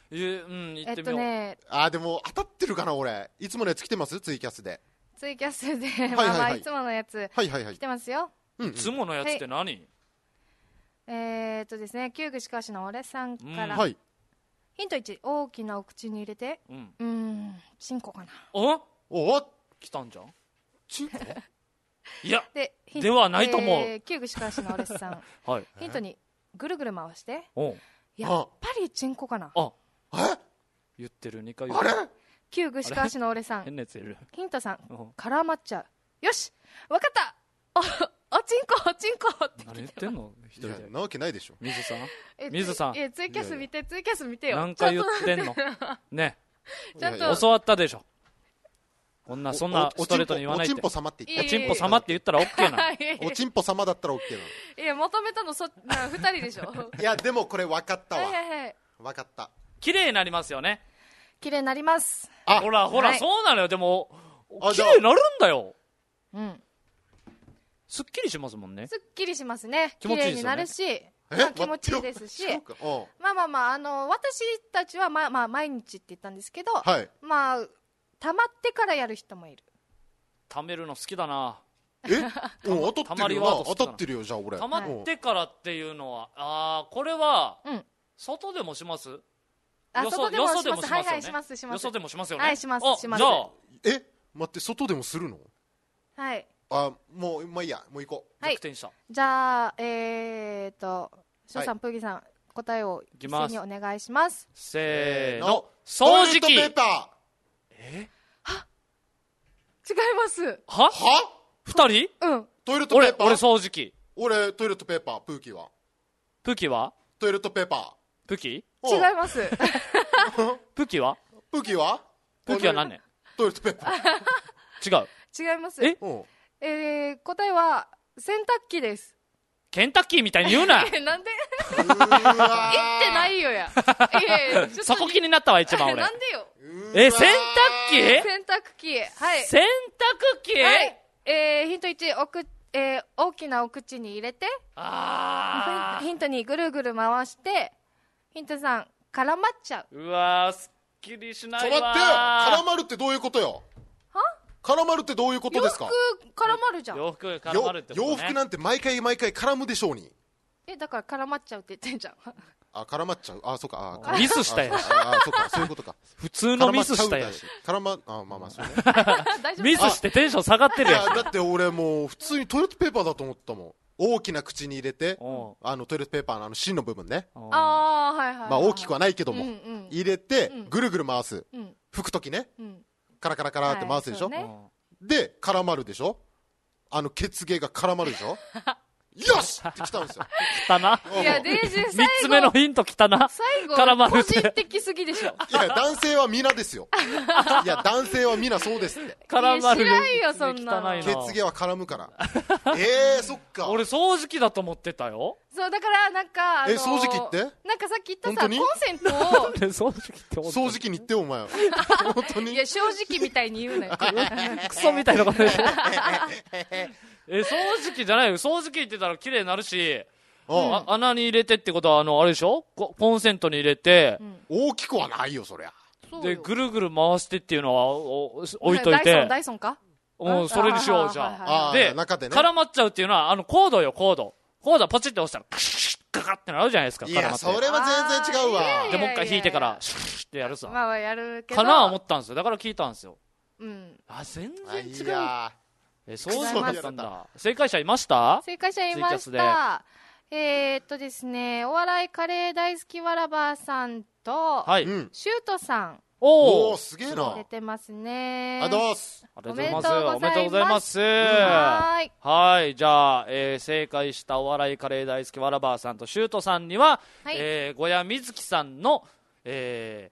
えうん、言ってみよう。えっとね、 あ、でも当たってるかな俺。いつものやつ来てます？ツイキャスで。 ツイキャスで、はいはいはい、まあまあいつものやつ、はいはいはい、来てますよ。 うんうん、いつものやつって何？はい、 えーっとですね、旧具しかしの俺さんから、うん、はい、ヒントいち、大きなお口に入れて、うん、うーん、チンコかな。 おお来たんじゃん。 チンコいや、で、ではないと思う。えー、旧具しかしの俺さん、はい、ヒントに、ぐるぐる回して、おやっぱりチンコかな。 あ、 え言ってる、にかい言ってる。 あれ旧具しかしの俺さん、 変なやついる。 ヒントさん、絡まっちゃう。よし、わかった。お、おちんこ、おちんこって何言ってんの一人で。 なわけないでしょ。 水さん水さん。 え、ツイキャス見て、ツイキャス見てよ。 何回言ってんのね。ちゃんと。教わったでしょ。こんな、そんなストレートに言わないで。 おちんぽ様って言って。おちんぽ様って言ったら OK なの。おちんぽ様だったら OK なの。いや、求めたのそ、な、二人でしょ。 いや、でもこれ分かったわ。分かった。 綺麗になりますよね。 綺麗になります。 あ、ほらほら、そうなのよ。でも綺麗になるんだよ。うん。すっきりしますもんね。 すっきりしますね。綺麗になるし、気持ちいいですし。まあまあまあ、あの私たちはまあまあ毎日って言ったんですけど、まあ溜まってからやる人もいる。 溜めるの好きだな。 え、当たってるよ。当たってるよ。じゃあ俺。 溜まってからっていうのは、ああ、これは外でもします？ あ、外でもします。はいはい、しますします。よそでもしますよね。はい、しますします。じゃあ、 え、待って、外でもするの？ はい。 あ、もうまあいいや、もう行こう。逆転した。じゃあ、えーと、翔さん、プーギーさん、答えを一斉にお願いします。 せーの、掃除機。 トイレットペーパー。 え？ は？違います。 は？は？二人？ うん。 トイレットペーパー。 俺、俺掃除機。 俺、トイレットペーパー、プーキーは。 プーキーは？ トイレットペーパー。 プーキー？ 違います。 プーキーは？ プーキーは？ プーキーは何ね？ トイレットペーパー。違う。 違います。 え？ えー、答えは洗濯機です。 ケンタッキーみたいに言うな。 なんで？言ってないよや。いやいや、 そこ気になったわ一番俺。 なんでよ。 え、洗濯機？ 洗濯機。はい。 洗濯機？ はい。えー、ヒントいち、おく、えー、大きなお口に入れて。 あー。ヒントにぐるぐる回して。ヒントさん、絡まっちゃう。 うわー、すっきりしないわー。 ちょっと待ってよ。絡まるってどういうことよ。 は？ 絡まるってどういうことですか？ 洋服絡まるじゃん。 洋服絡まるってことね。 洋服なんて毎回毎回絡むでしょうに。 え、だから絡まっちゃうって言ってんじゃん。 あ、絡まっちゃう。あ、そうか。 あ、ミスしたやし。 あ、そうか。そういうことか。 普通のミスしたやし。 絡ま、あ、まあまあそうね。 ミスしてテンション下がってるやん。 だって俺もう普通にトイレットペーパーだと思ったもん。大きな口に入れて、あのトイレットペーパーのあの芯の部分ね。 ああ、はいはい。 まあ大きくはないけども、入れてぐるぐる回す。拭くときね。カラカラカラって回すでしょ。で絡まるでしょ。あの血芸が絡まるでしょ。よしって来たんですよ。 来たな。 いや、デイジー最後。 三つ目のヒント来たな。 最後、絡まるって。個人的すぎでしょ。 いや、男性は皆ですよ。いや、男性は皆そうですって。 絡まる。 知らんよ、そんなの。 血芸は絡むから。えー、そっか。 俺、掃除機だと思ってたよ。 そう、だから、なんか、 え、掃除機ってなんかさっき言ったさ、コンセントを。 掃除機って掃除機に言ってよ、お前。本当に。 いや、正直みたいに言うなよ。 クソみたいなことでしょ。え、掃除機じゃないよ。掃除機って言ったら綺麗になるし、あ、穴に入れてってことは、あの、あれでしょ？コンセントに入れて、 大きくはないよ、そりゃ。 で、ぐるぐる回してっていうのは、置いといて。 ダイソン、ダイソンか？ うん、それにしよう、じゃあ。 で、 絡まっちゃうっていうのは、あの、コードよ、コード。コードポチって押したら、クシッカカってなるじゃないですか。 いや、それは全然違うわ。 で、もう一回引いてから、シュッってやるさ。 まあ、やるけど。 かな思ったんですよ。だから聞いたんですよ。 うん。 あ、全然違う。え、そうだったんだ。正解者いました？ 正解者いました。えーっとですね、お笑いカレー大好きわらばさんと、 はい、 シュートさん。 おー、すげえな。 出てますね。 ありがとうございます。 ありがとうございます。おめでとうございます。はい。はい。じゃあ、えー、正解したお笑いカレー大好きわらばさんとシュートさんには、はい、えー、小谷瑞希さんの、えー、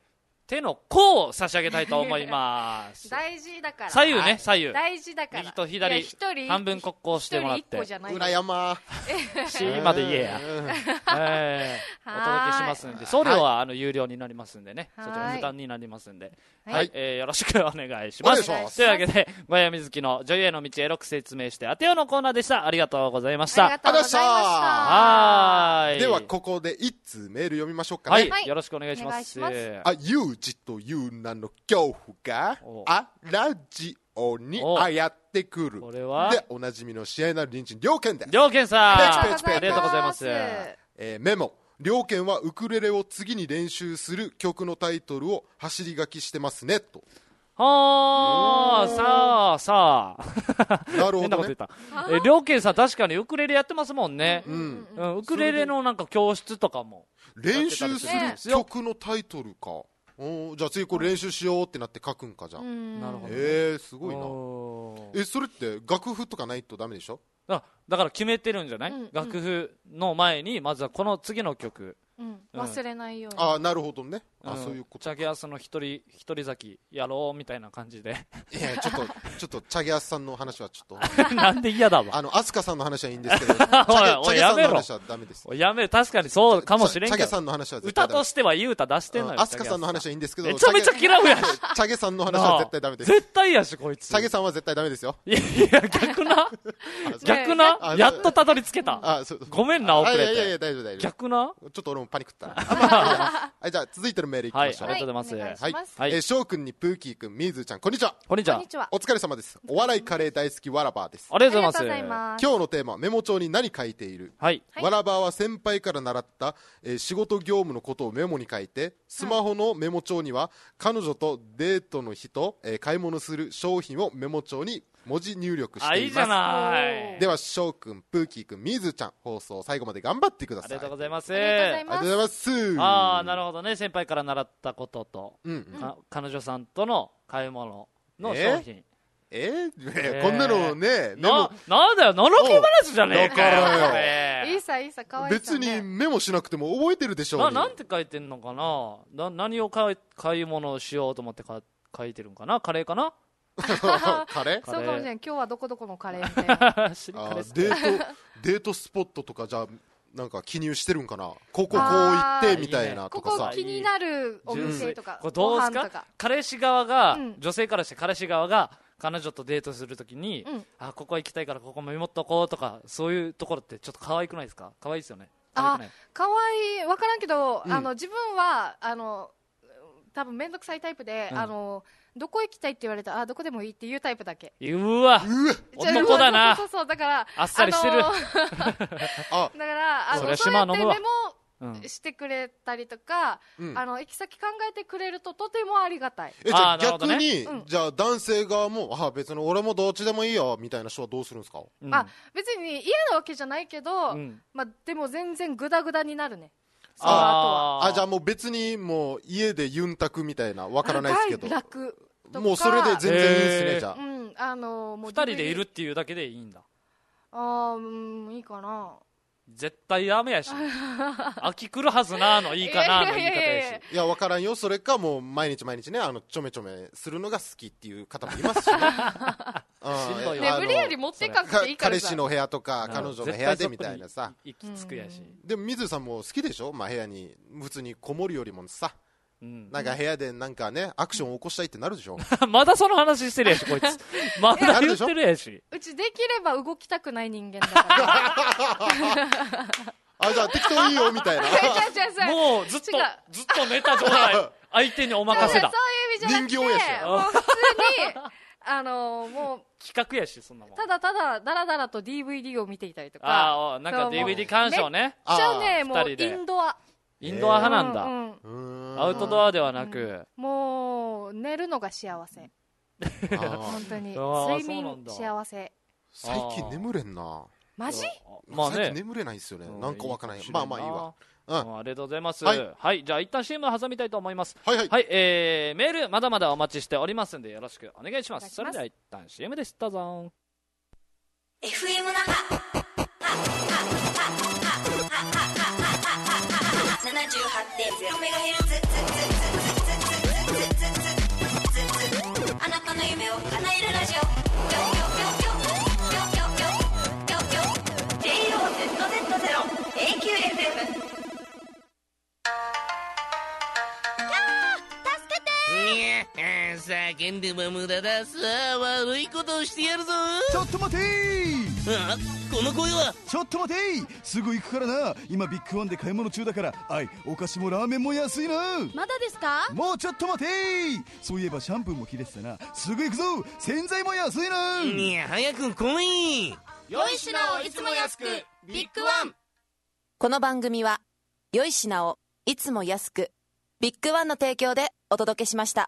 手の甲を差し上げたいと思います大事だから左右ね左右大事だから右と左半分国交してもらって裏山 C まで言えや、えー、お届けしますんで送料はあの有料になりますんでね、そちら負担になりますんで、はいはい、えー、よろしくお願いします。というわけで小山瑞希の女優への道エロく説明して当てようのコーナーでした。ありがとうございました。 ありがとうございました。 はい。 ではここで一通メール読みましょうかね。 はい、 はい、よろしくお願いします。 あ、ユージという名の恐怖があラジオにあやってくる。 これはでおなじみの試合なる隣人両健です。 両健さん。 ペチペチペチ。 ありがとうございます。 えー、メモ。両健はウクレレを次に練習する曲のタイトルを走り書きしてますねと。 はあ、さあさあなるほどね。 え両健さん確かにウクレレやってますもんね、うんうん、ウクレレのなんか教室とかも練習する曲のタイトルか。おじゃあ次これ練習しようってなって書くんか。じゃあなるほど、ね、 えー、すごいな。えそれって楽譜とかないとダメでしょ。 あだから決めてるんじゃない、うん、楽譜の前にまずはこの次の曲、 うん、忘れないように。 あなるほどね。あ、 うん、 そういうこと。 チャゲアスの一人一人咲きやろうみたいな感じで。 いやちょっとちょっとチャゲアスさんの話はちょっとなんで嫌だわ。 あのアスカさんの話はいいんですけどチャゲさんの話はダメです。 やめろ。確かにそうかもしれんけどチャゲさんの話は絶対歌としてはいい歌出してんのよ。 アスカさんの話はいいんですけどめちゃめちゃ嫌うやし。 チャゲさんの話は絶対ダメです。 絶対やしこいつ。 チャゲさんは絶対ダメですよ。 いやいや逆な逆なやっとたどり着けた。あそうごめんな遅れて。 いやいや大丈夫大丈夫。 逆なちょっと俺もパニックったはい、じゃあ続いてのメールいきましょう。 はい、ありがとうございます。 はい、はい、えー、翔くんにプーキーくん、みーずーちゃん、こんにちは。 こんにちは。 お疲れ様です。お笑いカレー大好きわらばーです。 ありがとうございます。今日のテーマ、メモ帳に何書いている。 はい。 わらばーは先輩から習った、えー、仕事業務のことをメモに書いて、スマホのメモ帳には、彼女とデートの日と、えー、買い物する商品をメモ帳に文字入力しています。あ、 いいじゃない。 では翔くん、プーキーくん、みーずーちゃん、放送最後まで頑張ってください。 ありがとうございます。 ありがとうございます。 ありがとうございます。 ああ、なるほどね。先輩から習ったことと、 うんうん、 彼女さんとの買い物の商品。 えー、えーえー、こんなのね、 な、なんだよ、のろけ話じゃねえかよ。 だからよ。いいさ、いいさ、かわいいさ、 ね。別にメモしなくても覚えてるでしょう、 ね。な、なんて書いてんのかな。な、何を買い、買い物をしようと思ってか書いてるんかな。カレーかな。 カレーそうかもしれん。今日はどこどこのカレーみたいな。あデートデートスポットとかじゃあなんか記入してるんかな。こここう行ってみたいなとかさ。 ここ気になるお店とか。 これどうですか。彼氏側が、うん、女性からして彼氏側が彼女とデートするときに、うん、あここ行きたいからここメモっとこうとかそういうところってちょっと可愛くないですか。可愛いですよね。 あ可愛い分からんけど、うん、あの自分はあの多分面倒くさいタイプで、うん、あのどこ行きたいって言われたらあどこでもいいっていうタイプだけ。 うわ男だな。 そうそうそうだからあっさりしてる。 あだからあのそうやってメモしてくれたりとか、うん、あの行き先考えてくれるととてもありがたい。 えじゃあ逆に、ね、じゃあ男性側もあ別に俺もどっちでもいいよみたいな人はどうするんですか。 うん、あ別に嫌なわけじゃないけど、うん、まあでも全然グダグダになるね。 ああじゃあもう別にもう家でユンタクみたいなわからないですけど楽もうそれで全然いいですね。じゃあ、 うんあのー、もうふたりでいるっていうだけでいいんだ。 ああうんいいかな。 絶対ダメやし秋来るはずなのいいかなの言い方やし。 いや分からんよ。それかもう毎日毎日ねあのちょめちょめするのが好きっていう方もいますしね。 ね無理やり持っていかなくていいから彼氏の部屋とか彼女の部屋でみたいなさ行き着くやし。 でも水さんも好きでしょ、まあ、部屋に普通にこもるよりもさ、うん、なんか部屋でなんかねアクションを起こしたいってなるでしょ。 まだその話してるやしこいつまだ言ってるやし。 うちできれば動きたくない人間だからあじゃあ適当いいよみたいなもうずっとずっと寝た状態相手にお任せだ。 そういう意味じゃなくて人形やしもう普通にあのー、もう企画やしそんなもんただただだらだらと ディーブイディー を見ていたりとかああなんか ディーブイディー 鑑賞ね。 めっちゃねもうインドアインドア派なんだ、うんうん、アウトドアではなく、 うん、もう寝るのが幸せ本当に睡眠幸せ。 最近眠れんなマジ、 まあね、最近眠れないんですよね。なんかわからない。まあまあいいわ。 うん、ありがとうございます。はい、はい、じゃあ一旦 シーエム 挟みたいと思います。 はいはい。 はい、えー、メールまだまだお待ちしておりますんでよろしくお願いします。それでは一旦 シーエム です。どうぞ。 エフエム 那覇ななじゅうはちてんゼロメガヘルツきゅうエフエム。 叫んでも無駄だ。さあ悪いことをしてやるぞ。 ちょっと待てー。 あ、この声は。 ちょっと待てー。すぐ行くからな。今ビッグワンで買い物中だから。あい、お菓子もラーメンも安いな。 まだですか？ もうちょっと待てー。そういえばシャンプーも切れてたな。すぐ行くぞ。洗剤も安いな。 いや、早く来い。 良い品をいつも安く、ビッグワン。 この番組は良い品をいつも安く、ビッグワンの提供でお届けしました。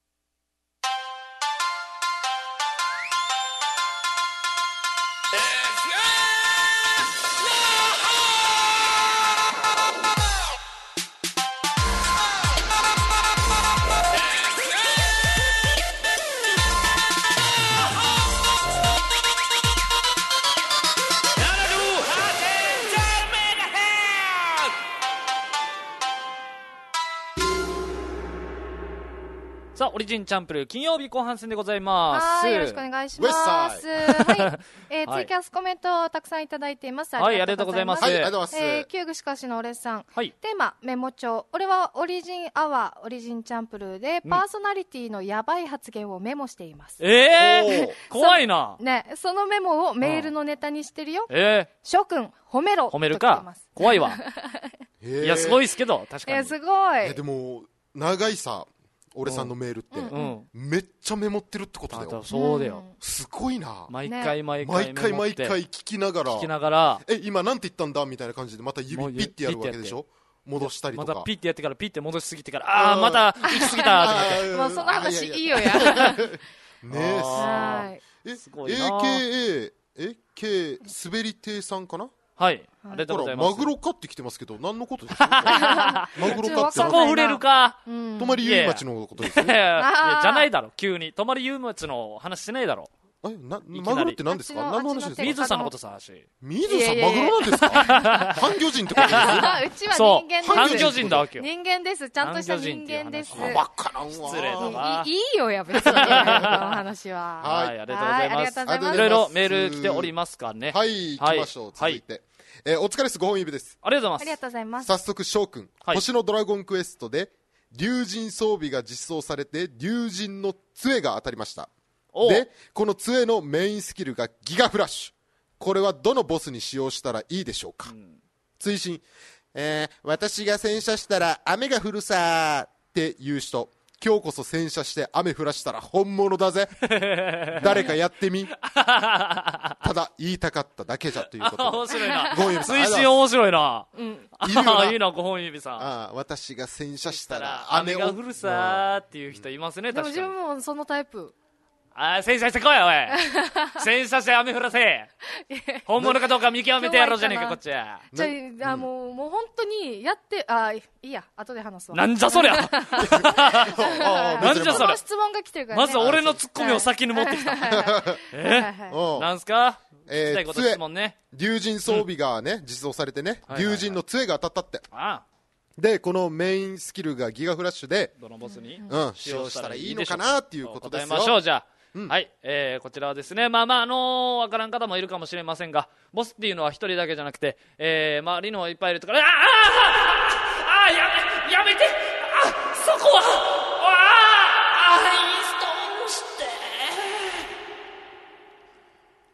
さあ、オリジンチャンプル金曜日後半戦でございます。 はい、よろしくお願いします。はい、えー、ツイキャスコメントをたくさんいただいています。 はい、ありがとうございます。 はい、ありがとうございます。 えー、キューグしかしのおれさん。 はい。 テーマ、メモ帳。俺はオリジンアワー、オリジンチャンプルで、パーソナリティのやばい発言をメモしています。 うん、えー、怖いな。 ね、そのメモをメールのネタにしてるよ。 うん、えー。 諸君、褒めろ。 褒めるか。怖いわ。いや、すごいですけど、確かに。 いや、すごい。 いや、でも、長いさ、俺さんのメールって、うん、めっちゃメモってるってことだよ。 そうだよ。 すごいな。 毎回毎回毎回毎回聞きながら、 聞きながら、 え、今なんて言ったんだみたいな感じで、また指ピッてやるわけでしょ。戻したりとか。 またピッてやってからピッて戻しすぎてから、ああ、また行き過ぎたってなって。もうその話いいよや。 ねえ、 すごいな。 エーケーエー、エーケー滑り亭さんかな。 はい、ありがとうございます。 マグロかって来てますけど、何のことですか？マグロかって。 そこ触れるか。 泊まり遊町のことですね。 いや、じゃないだろ、急に。泊まり遊町の話しないだろ。 え、な、マグロって何ですか？何の話ですか？ 水さんのことさ、し。 水さん、マグロなんですか？半魚人ってことですか？ うちは人間です。 半魚人だわけよ。 人間です。ちゃんとした人間です。 わからんわ。 失礼だわ。 いいよや、別に。この話は。 はい、ありがとうございます。ありがとうございます。いろいろメール来ておりますかね。 はい、行きましょう。続いて。えー、お疲れっす、ごほん指です。 ありがとうございます。 ありがとうございます。 早速、翔くん、はい、星のドラゴンクエストで、竜神装備が実装されて、竜神の杖が当たりました。で、この杖のメインスキルがギガフラッシュ。これはどのボスに使用したらいいでしょうか？うん、追伸、えー、私が洗車したら雨が降るさーって言う人。今日こそ洗車して雨降らしたら本物だぜ。誰かやってみ。ただ言いたかっただけじゃということで。 面白いな。 ごほん指さん。 推進面白いな。 うん。いいな、いいな、ごほん指さん。 ああ、私が洗車したら雨が降るさーっていう人いますね、 確かに。でも自分もそのタイプ。 ああ、洗車してこい、おい。洗車して雨降らせ。本物かどうか見極めてやろうじゃねえか、こっちは。 じゃあ、あ、もう、もう本当にやって、あ、いいや、後で話すわ。 なんじゃそりゃ。なんじゃそりゃ。 質問が来てるからね。 まず俺のツッコミを先に持ってきた。えなんすか？聞きたいこと質問ね。 竜神装備がね、実装されてね、竜神の杖が当たったって。 ああ。 で、このメインスキルがギガフラッシュで、 どのボスにうん使用したらいいのかなっていうことですよ。 答えましょう、じゃあ。うん、はい、えー、こちらはですね、まあまあ、あのー、わからん方もいるかもしれませんが、ボスっていうのは一人だけじゃなくて、えー、周りのいっぱいいるとか、あああああやめ、やめて、あ、そこは、ああ、インストールして。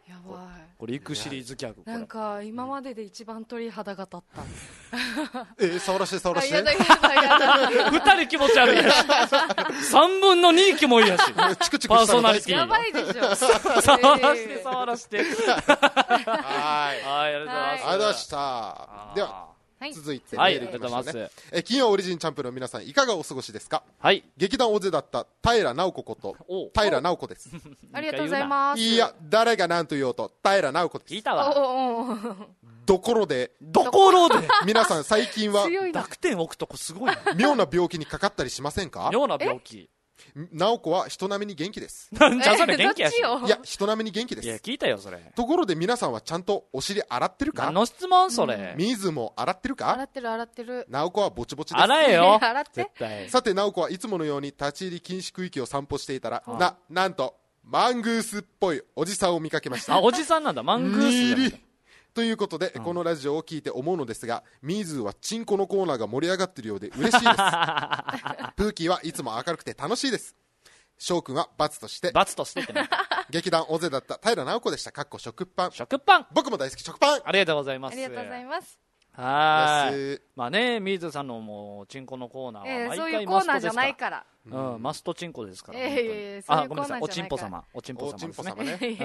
やばい。これ、イクシリーズギャグ。 なんか、今までで一番鳥肌が立った。 えー、触らして触らして。 やだやだやだ。 二人気持ち悪いやし。三分の二キモいやし。 チクチクパーソナリティ。 やばいでしょ。 触らして触らして。はい。 はい。 ありがとうございます。 ありがとうございました。では、 はい、 続いて、 はい、ありがとうございます。 え、金曜オリジンチャンプの皆さん、いかがお過ごしですか？ はい。 劇団大勢だった平直子こと、平直子です。 ありがとうございます。 いや、誰が何と言おうと、平直子です。 聞いたわ。 ところで、 ところで、 皆さん最近は、 濁点置くとこすごいな。 妙な病気にかかったりしませんか？ 妙な病気。 直子は人並みに元気です。 なんじゃそれ元気やし。いや、人並みに元気です。 いや、聞いたよ、それ。 ところで皆さんはちゃんとお尻洗ってるか？ 何の質問それ。 水も洗ってるか？ 洗ってる洗ってる。 直子はぼちぼちです。 洗えよ。 洗って。 絶対。 さて、直子はいつものように立ち入り禁止区域を散歩していたら、な、なんと、マングースっぽいおじさんを見かけました。 あ、おじさんなんだ、マングース。 ということで、うん、このラジオを聞いて思うのですが、ミーズーはチンコのコーナーが盛り上がっているようで嬉しいですプーキーはいつも明るくて楽しいです。翔くんは罰として罰としてってね劇団尾瀬だった平直子でした。かっこ食パン。 食パン僕も大好き食パン。 ありがとうございます。 ありがとうございます。 はい。まあね、ミーズさんのもうチンコのコーナーは毎回マストですから、えー、そういうコーナーじゃないから、うん、うん、マストチンコですから、 えー、 あ、ごめんなさい、おちんぽ様、おちんぽ様ですね。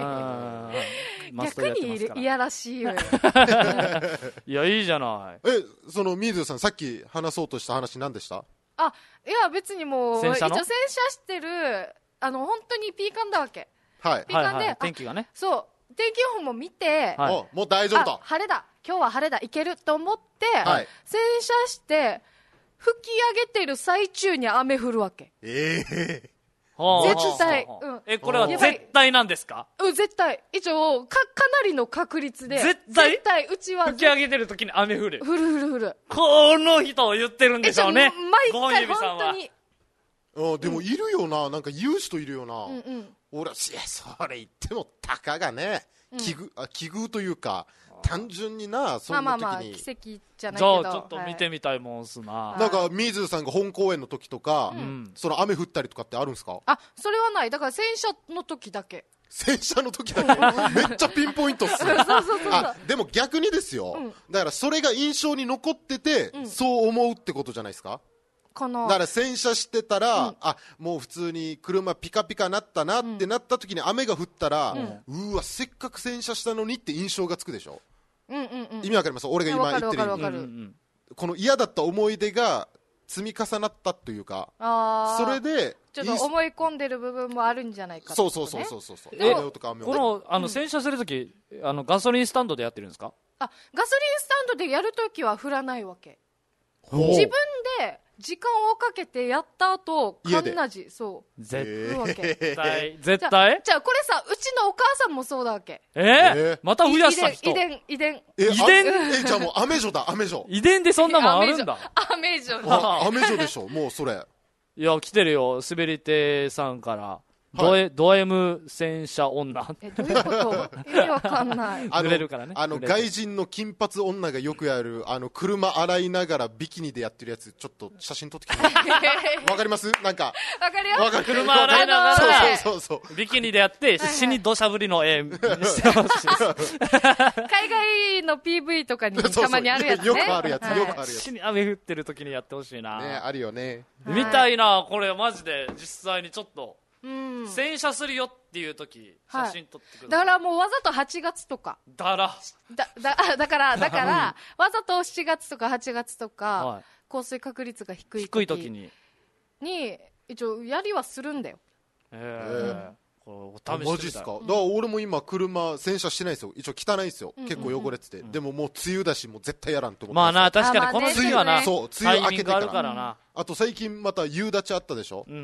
逆にいやらしいよいや、いいじゃない。 え、そのミーズさんさっき話そうとした話何でした？ あ、いや別にもう一応洗車してる、あの本当にピーカンだわけ。 はい。 ピーカンで、はいはい、 天気がね。 そう。天気予報も見て、 はい、もう大丈夫と。 晴れだ。今日は晴れだ。いけると思って、はい、洗車して吹き上げてる最中に雨降るわけ。 ええー。絶対。 うん。え、これは絶対なんですか？ うん、絶対。一応かかなりの確率で。 絶対。 絶対うちは吹き上げてる時に雨降る。 降る降る降る。 この人を言ってるんでしょうね。 毎回本当に。 あ、でもいるよな、なんか言う人いるよな。 うんうん。 俺は、いや、それ言っても、たかがね、奇遇、あ、奇遇というか、単純にな、そんな時に。まあまあまあ、 奇跡じゃないけど。 じゃあ、ちょっと見てみたいもんすな。 はい、なんか、ミーズーさんが本公演の時とか、うん、その雨降ったりとかってあるんですか？ あ、それはない。だから洗車の時だけ。 洗車の時だけめっちゃピンポイントっすね。 そうそうそうそう。 あ、でも逆にですよ。うん、だから、それが印象に残ってて、うん、そう思うってことじゃないですか？ かな。 だから洗車してたら、うん、あ、もう普通に車ピカピカなったなってなった時に雨が降ったら、うん、うわ、せっかく洗車したのにって印象がつくでしょ。 うんうんうん、 意味わかります？俺が今言ってるように、この嫌だった思い出が積み重なったというか、 あ、 それでちょっと思い込んでる部分もあるんじゃないか、ね、 そうそうそうそうそう。 え、このあの洗車するとき、うん、あのガソリンスタンドでやってるんですか？ あ、ガソリンスタンドでやるときは降らないわけ。自分で時間をかけてやった後、カンナジ、そう。 絶対、絶対じゃあ、これさ、うちのお母さんもそうだわけ。 えー、また増やした人。 遺伝、遺伝。 え、遺伝え、じゃあもう、雨女だ、雨女。 遺伝でそんなもんあるんだ。 雨女。 雨女でしょ、もうそれ。 いや、来てるよ、滑り手さんから。ド M、ド M 洗車女。 え、どういうこと意味わかんない。 濡れるからね。 あの、外人の金髪女がよくやる、あの、車洗いながらビキニでやってるやつ、ちょっと写真撮ってきて。わかります？なんか。 わかるよ。 わかる。 車洗いながら、 そうそうそう。 ビキニでやって、死に土砂降りの絵見せてほしい。 海外の ピーブイ とかにたまにあるやつね。 よくあるやつ、よくあるやつ。 死に雨降ってる時にやってほしいな。 ね、あるよね。 見たいな、これマジで、実際にちょっと。 うん、 洗車するよっていう時、写真撮ってくる、はい、 だからもうわざとはちがつとかだらだだだからだからわざとしちがつとかはちがつとか、はい、降水確率が低い時低い時にに一応やりはするんだよ。 へえ、うん、これ試してみたい。 マジっすか？だから俺も今車洗車してないですよ。一応汚いですよ、うんうんうん、結構汚れてて、うん、でももう梅雨だしもう絶対やらんと思って。 まあな、確かにこの梅雨はな、 ね、そう梅雨明けてから、 からな。 あと最近また夕立あったでしょ、うん、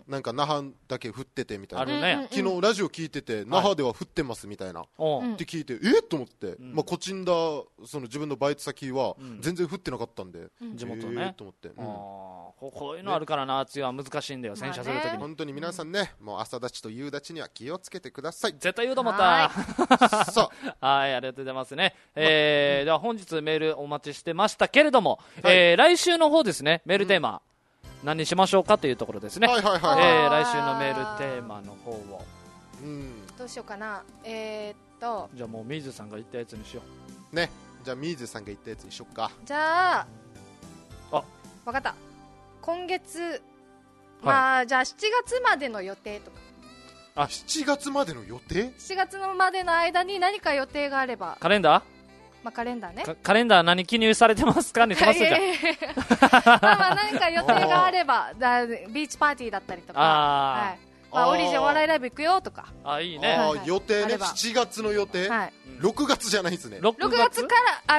なんか那覇だけ降っててみたいな、 あるね、 昨日ラジオ聞いてて、那覇では降ってますみたいな、はい、って聞いてえっと思って、うん、まあ、こちんだその自分のバイト先は全然降ってなかったんで、 うん、地元ね、 えー、と思って、うん、 こ, こういうのあるからな、梅雨は難しいんだよ、洗車するときに。 本当に皆さんね、もう朝立ちと夕立ちには気をつけてください。 絶対言うと思った。 そうはい、ありがとうございますね。えー、では本日メールお待ちしてましたけれども、はい、えー、来週の方ですね、メールテーマ、うん、何にしましょうかというところですね。 はいはいはい、 えー、来週のメールテーマの方を、 うん、どうしようかな。えー、っとじゃあもうミーズさんが言ったやつにしようね。じゃあミーズさんが言ったやつにしよっか。 じゃああ、 分かった。今月、まあ、はい、じゃあしちがつまでの予定とか。 あ、しちがつまでの予定？ しちがつのまでの間に何か予定があれば。 カレンダー？ まあ、カレンダーね。 カレンダー何記入されてますかにしますじゃん。 まあまあ何か予定があれば、だビーチパーティーだったりとか、あ、はい、まあ、オリジンお笑いライブ行くよとか。 あ、いいね。 あ、予定ね、しちがつの予定、はい、ろくがつじゃないですね。 ろくがつから、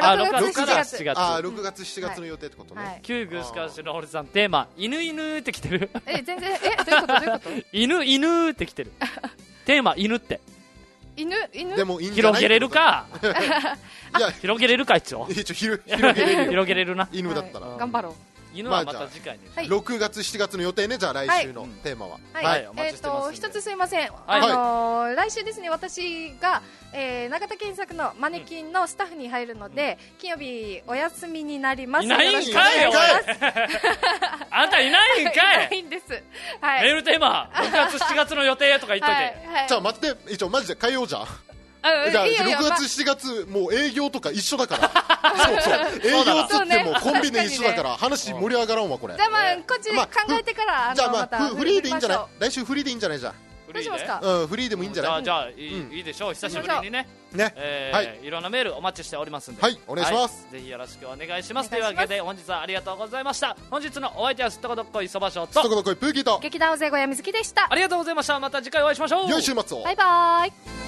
あ、ろくがつ、しちがつ。 あ、ろくがつ、しちがつの予定ってことね。 キューグしかしの堀さん、テーマ、犬犬ってきてる。 え、全然、え、どういうことどういうこと犬犬ってきてる。テーマ、犬って。 犬犬でもいいんじゃない？ 広げれるか。 いや、 広げれるか一応。 一応広げれる。 広げれるな。 犬だったら。 頑張ろう。 犬はまた次回に、 まあ、ろくがつしちがつの予定ね。じゃあ来週のテーマははい、はい、お待ちしてます。えー、と一つすいません、はい、あのー、来週ですね、私が、えー、永田健作のマネキンのスタッフに入るので、うん、金曜日お休みになります。 いないんかいよあんたいないんかい。いないんです、はい、 メールテーマろくがつしちがつの予定とか言っといて、 はいはい、 じゃあ待って、一応マジで変えよう。じゃあじゃあろくがつしちがつもう営業とか一緒だからそうそう営業つってもコンビニ一緒だから話盛り上がらんわこれ。 じゃあまあこっち考えてからじゃあまあフリーでいいんじゃない。来週フリーでいいんじゃない。じゃあどうしますか。 うんフリーでもいいんじゃない。 じゃあいいでしょう。久しぶりにねねはいいろんなメールお待ちしておりますんで、 はいお願いします。 ぜひよろしくお願いします。というわけで本日はありがとうございました。本日のお相手はすっとこどっこいそばしょうとすっとこどっこいプーキーと劇団大勢小屋水木でした。 ありがとうございました。また次回お会いしましょう。 良い週末を。 バイバイ。